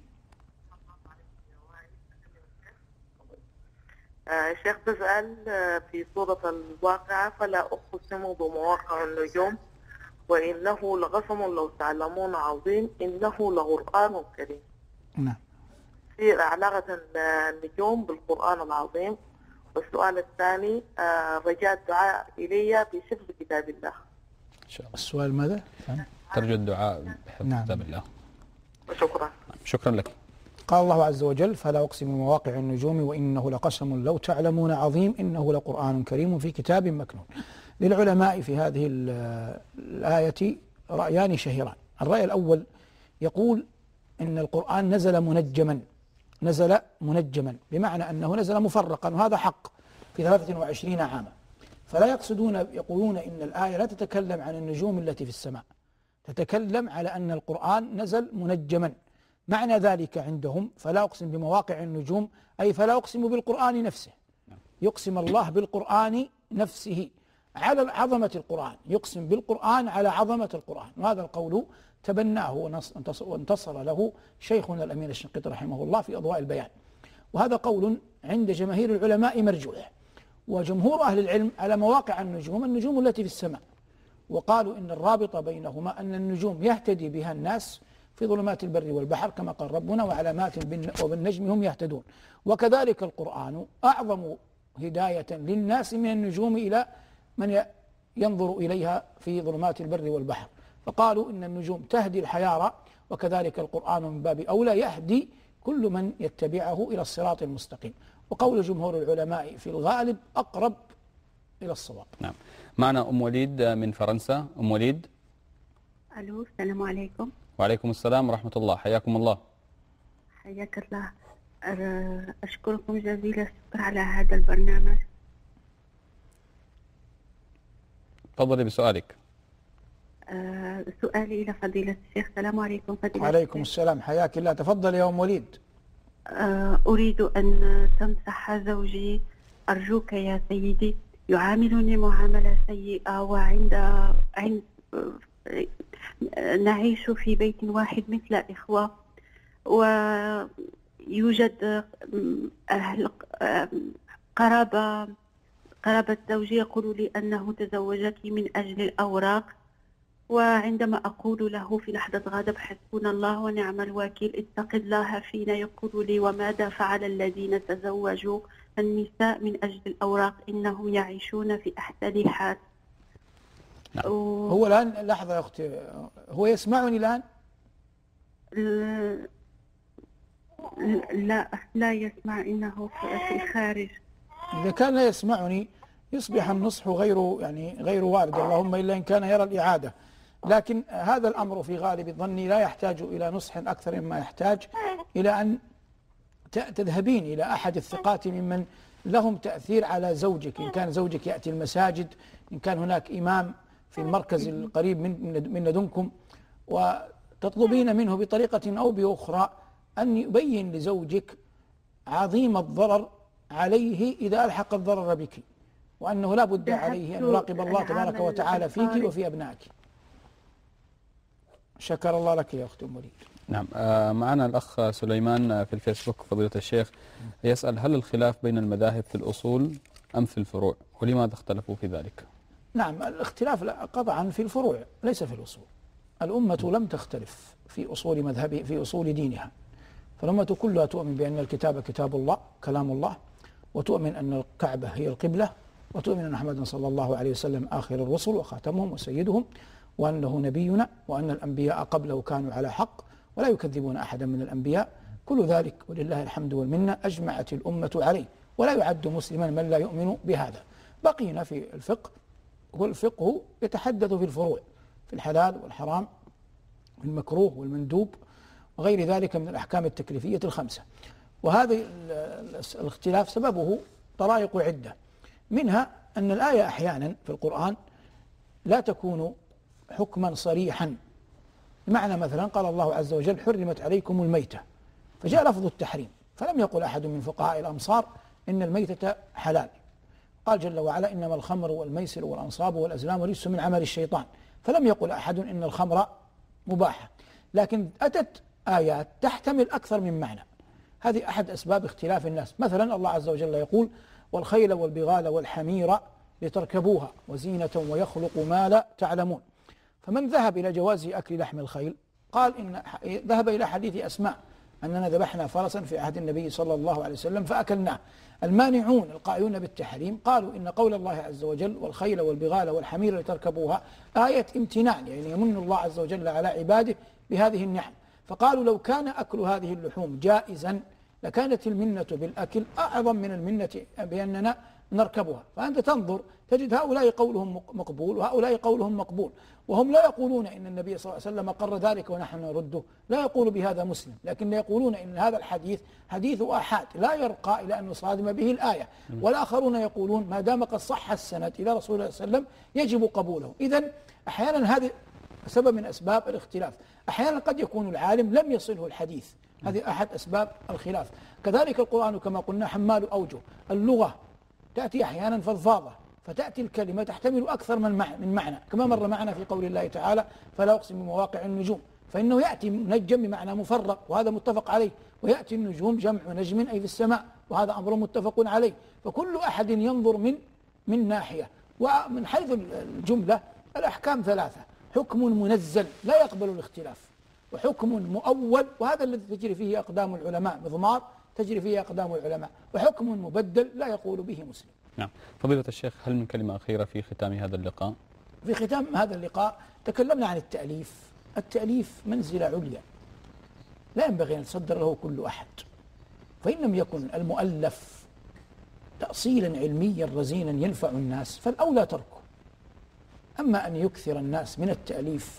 شيخ بسأل في سورة الواقعة: فلا أقسم بمواقع النجوم وإنه لقسم لو تعلمون عظيم إنه لقرآن كريم. نعم. في علاقة النجوم بالقرآن العظيم. والسؤال الثاني: رجاء الدعاء إلي بحفظ كتاب الله. إن شاء الله. السؤال ماذا؟ ترجو الدعاء بحفظ نعم. كتاب الله. شكرا. شكرا لك. قال الله عز وجل: فلا أقسم بمواقع النجوم وإنه لقسم لو تعلمون عظيم إنه لقرآن كريم في كتاب مكنون. للعلماء في هذه الآية رأيان شهيران. الرأي الأول يقول إن القرآن نزل منجما بمعنى أنه نزل مفرقا، وهذا حق في 23 عاما. فلا يقولون إن الآية لا تتكلم عن النجوم التي في السماء، تتكلم على أن القرآن نزل منجما. معنى ذلك عندهم فلا أقسم بمواقع النجوم أي فلا أقسم بالقرآن نفسه. يقسم الله بالقرآن نفسه على عظمة القرآن، يقسم بالقرآن على عظمة القرآن. وهذا القول تبناه وانتصر له شيخنا الأمين الشنقيطي رحمه الله في أضواء البيان، وهذا قول عند جماهير العلماء مرجوح. وجمهور أهل العلم على مواقع النجوم التي في السماء، وقالوا إن الرابط بينهما أن النجوم يهتدي بها الناس في ظلمات البر والبحر كما قال ربنا: وعلامات وبالنجم هم يهتدون. وكذلك القرآن أعظم هداية للناس من النجوم إلى من ينظر إليها في ظلمات البر والبحر. فقالوا إن النجوم تهدي الحيارى، وكذلك القرآن من باب أولى يهدي كل من يتبعه إلى الصراط المستقيم. وقول جمهور العلماء في الغالب أقرب إلى الصواب. نعم. معنا أم وليد من فرنسا. أم وليد. ألو، السلام عليكم. وعليكم السلام ورحمة الله، حياكم الله. حياك الله. أشكركم جزيل الشكر على هذا البرنامج. تفضلي بسؤالك. سؤالي إلى فضيلة الشيخ. السلام عليكم فضيلة وعليكم الشيخ. السلام، حياك الله. تفضل يا أم وليد. أريد أن تنصح زوجي، أرجوك يا سيدي، يعاملني معاملة سيئة، نعيش في بيت واحد مثل إخوة، ويوجد قرابة زوجي يقول لي أنه تزوجك من أجل الأوراق، وعندما أقول له في لحظة غضب: حسبنا الله ونعم الوكيل، اتق الله فينا، يقول لي: وماذا فعل الذين تزوجوا النساء من أجل الأوراق؟ إنهم يعيشون في أحسن حال. نعم. هو الآن لحظة يا أختي، هو يسمعني الآن؟ لا يسمع، إنه في الخارج. إذا كان لا يسمعني يصبح النصح غير وارد، اللهم إلا إن كان يرى الإعادة. لكن هذا الأمر في غالب ظني لا يحتاج إلى نصح أكثر مما يحتاج إلى أن تذهبين إلى أحد الثقات ممن لهم تأثير على زوجك. إن كان زوجك يأتي المساجد، إن كان هناك إمام في المركز القريب من لدنكم، وتطلبين منه بطريقة أو بأخرى أن يبين لزوجك عظيم الضرر عليه إذا ألحق الضرر بك، وأنه لا بد عليه أن يراقب الله تبارك وتعالى فيك وفي أبنائك. شكر الله لك يا أختي أم وليد. نعم. معنا الأخ سليمان في الفيسبوك فضيلة الشيخ يسأل: هل الخلاف بين المذاهب في الأصول أم في الفروع؟ ولماذا اختلفوا في ذلك؟ نعم، الاختلاف قطعا في الفروع ليس في الأصول. الأمة لم تختلف في أصول مذهبه في أصول دينها، فالأمة كلها تؤمن بأن الكتاب كتاب الله كلام الله، وتؤمن أن الكعبة هي القبلة، وتؤمن أن محمدا صلى الله عليه وسلم آخر الرسل وخاتمهم وسيدهم، وأنه نبينا، وأن الأنبياء قبله كانوا على حق ولا يكذبون أحدا من الأنبياء. كل ذلك ولله الحمد والمنة أجمعت الأمة عليه، ولا يعد مسلما من لا يؤمن بهذا. بقينا في الفقه، والفقه يتحدث في الفروع، في الحلال والحرام، في المكروه والمندوب، وغير ذلك من الأحكام التكليفية الخمسة. وهذا الاختلاف سببه طرائق عدة، منها أن الآية أحيانا في القرآن لا تكون حكما صريحا. بمعنى مثلا قال الله عز وجل: حرمت عليكم الميتة، فجاء لفظ التحريم، فلم يقل أحد من فقهاء الأمصار إن الميتة حلال. قال جل وعلا: إنما الخمر والميسر والأنصاب والأزلام رجس من عمل الشيطان، فلم يقل أحد إن الخمر مباحة. لكن أتت آيات تحتمل أكثر من معنى. هذه أحد أسباب اختلاف الناس. مثلا الله عز وجل يقول: والخيل والبغال والحمير لتركبوها وزينة ويخلق ما لا تعلمون. فمن ذهب إلى جواز أكل لحم الخيل قال إن ذهب إلى حديث أسماء أننا ذبحنا فرسا في عهد النبي صلى الله عليه وسلم فأكلناه. المانعون القائلون بالتحريم قالوا إن قول الله عز وجل: والخيل والبغال والحمير لتركبوها آية امتنان، يعني يمن الله عز وجل على عباده بهذه النعم. فقالوا لو كان أكل هذه اللحوم جائزا لكانت المنة بالأكل أعظم من المنة بأننا نركبها. فأنت تنظر تجد هؤلاء قولهم مقبول وهؤلاء قولهم مقبول، وهم لا يقولون إن النبي صلى الله عليه وسلم قر ذلك ونحن نرده، لا يقول بهذا مسلم، لكن يقولون إن هذا الحديث حديث آحاد لا يرقى إلى أن نصادم به الآية. والآخرون يقولون ما دام قد صح السند إلى رسول الله صلى الله عليه وسلم يجب قبوله. إذن أحيانا هذا سبب من أسباب الاختلاف. أحيانا قد يكون العالم لم يصله الحديث، هذه أحد أسباب الخلاف. كذلك القرآن كما قلنا حمال أوجه. اللغة تأتي أحيانا فضفاضة، فتأتي الكلمة تحتمل أكثر من معنى، كما مر معنا في قول الله تعالى: فلا أقسم بمواقع النجوم، فإنه يأتي منجم بمعنى مفرق وهذا متفق عليه، ويأتي النجوم جمع نجم أي في السماء وهذا أمر متفق عليه. فكل أحد ينظر من ناحية. ومن حيث الجملة الأحكام ثلاثة: حكم منزل لا يقبل الاختلاف، وحكم مؤول وهذا الذي تجري فيه أقدام العلماء، مضمار تجري فيه أقدام العلماء، وحكم مبدل لا يقول به مسلم. نعم. فضيلة الشيخ، هل من كلمة أخيرة في ختام هذا اللقاء؟ في ختام هذا اللقاء تكلمنا عن التأليف. التأليف منزلة عليا لا ينبغي أن يتصدر له كل أحد، فإن لم يكن المؤلف تأصيلا علميا رزينا ينفع الناس فالأولى تركه. أما أن يكثر الناس من التأليف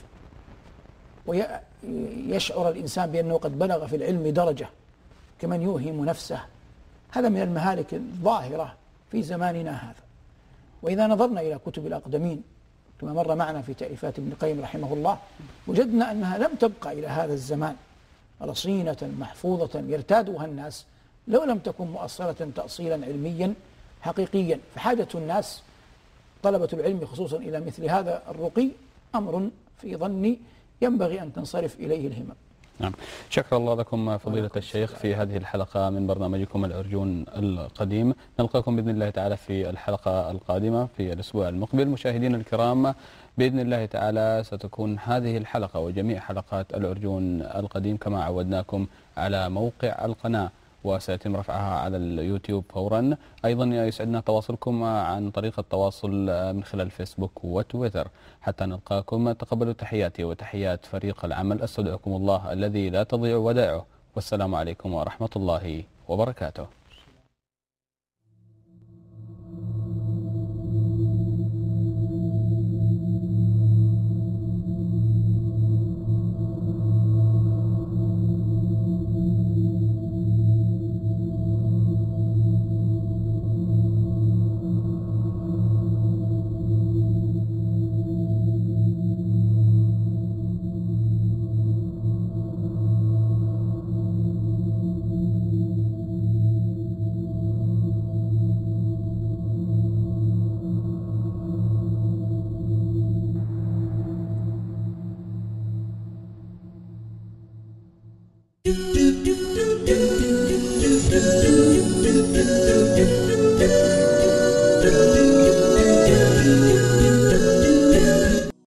ويشعر الإنسان بأنه قد بلغ في العلم درجة كمن يوهم نفسه، هذا من المهالك الظاهرة في زماننا هذا. وإذا نظرنا إلى كتب الأقدمين كما مر معنا في تأليفات ابن القيم رحمه الله، وجدنا أنها لم تبقى إلى هذا الزمان رصينة محفوظة يرتادها الناس لو لم تكن مؤصلة تأصيلا علميا حقيقيا. فحاجة الناس طلبة العلم خصوصا إلى مثل هذا الرقي أمر في ظني ينبغي أن تنصرف إليه الهمم. نعم. شكرا الله لكم فضيلة الشيخ في هذه الحلقة من برنامجكم الأرجون القديم. نلقاكم بإذن الله تعالى في الحلقة القادمة في الأسبوع المقبل. مشاهدينا الكرام، بإذن الله تعالى ستكون هذه الحلقة وجميع حلقات الأرجون القديم كما عودناكم على موقع القناة، وسيتم رفعها على اليوتيوب فورا. أيضا يسعدنا تواصلكم عن طريق التواصل من خلال فيسبوك وتويتر. حتى نلقاكم تقبلوا تحياتي وتحيات فريق العمل، استودعكم الله الذي لا تضيع ودائعه، والسلام عليكم ورحمة الله وبركاته. do do do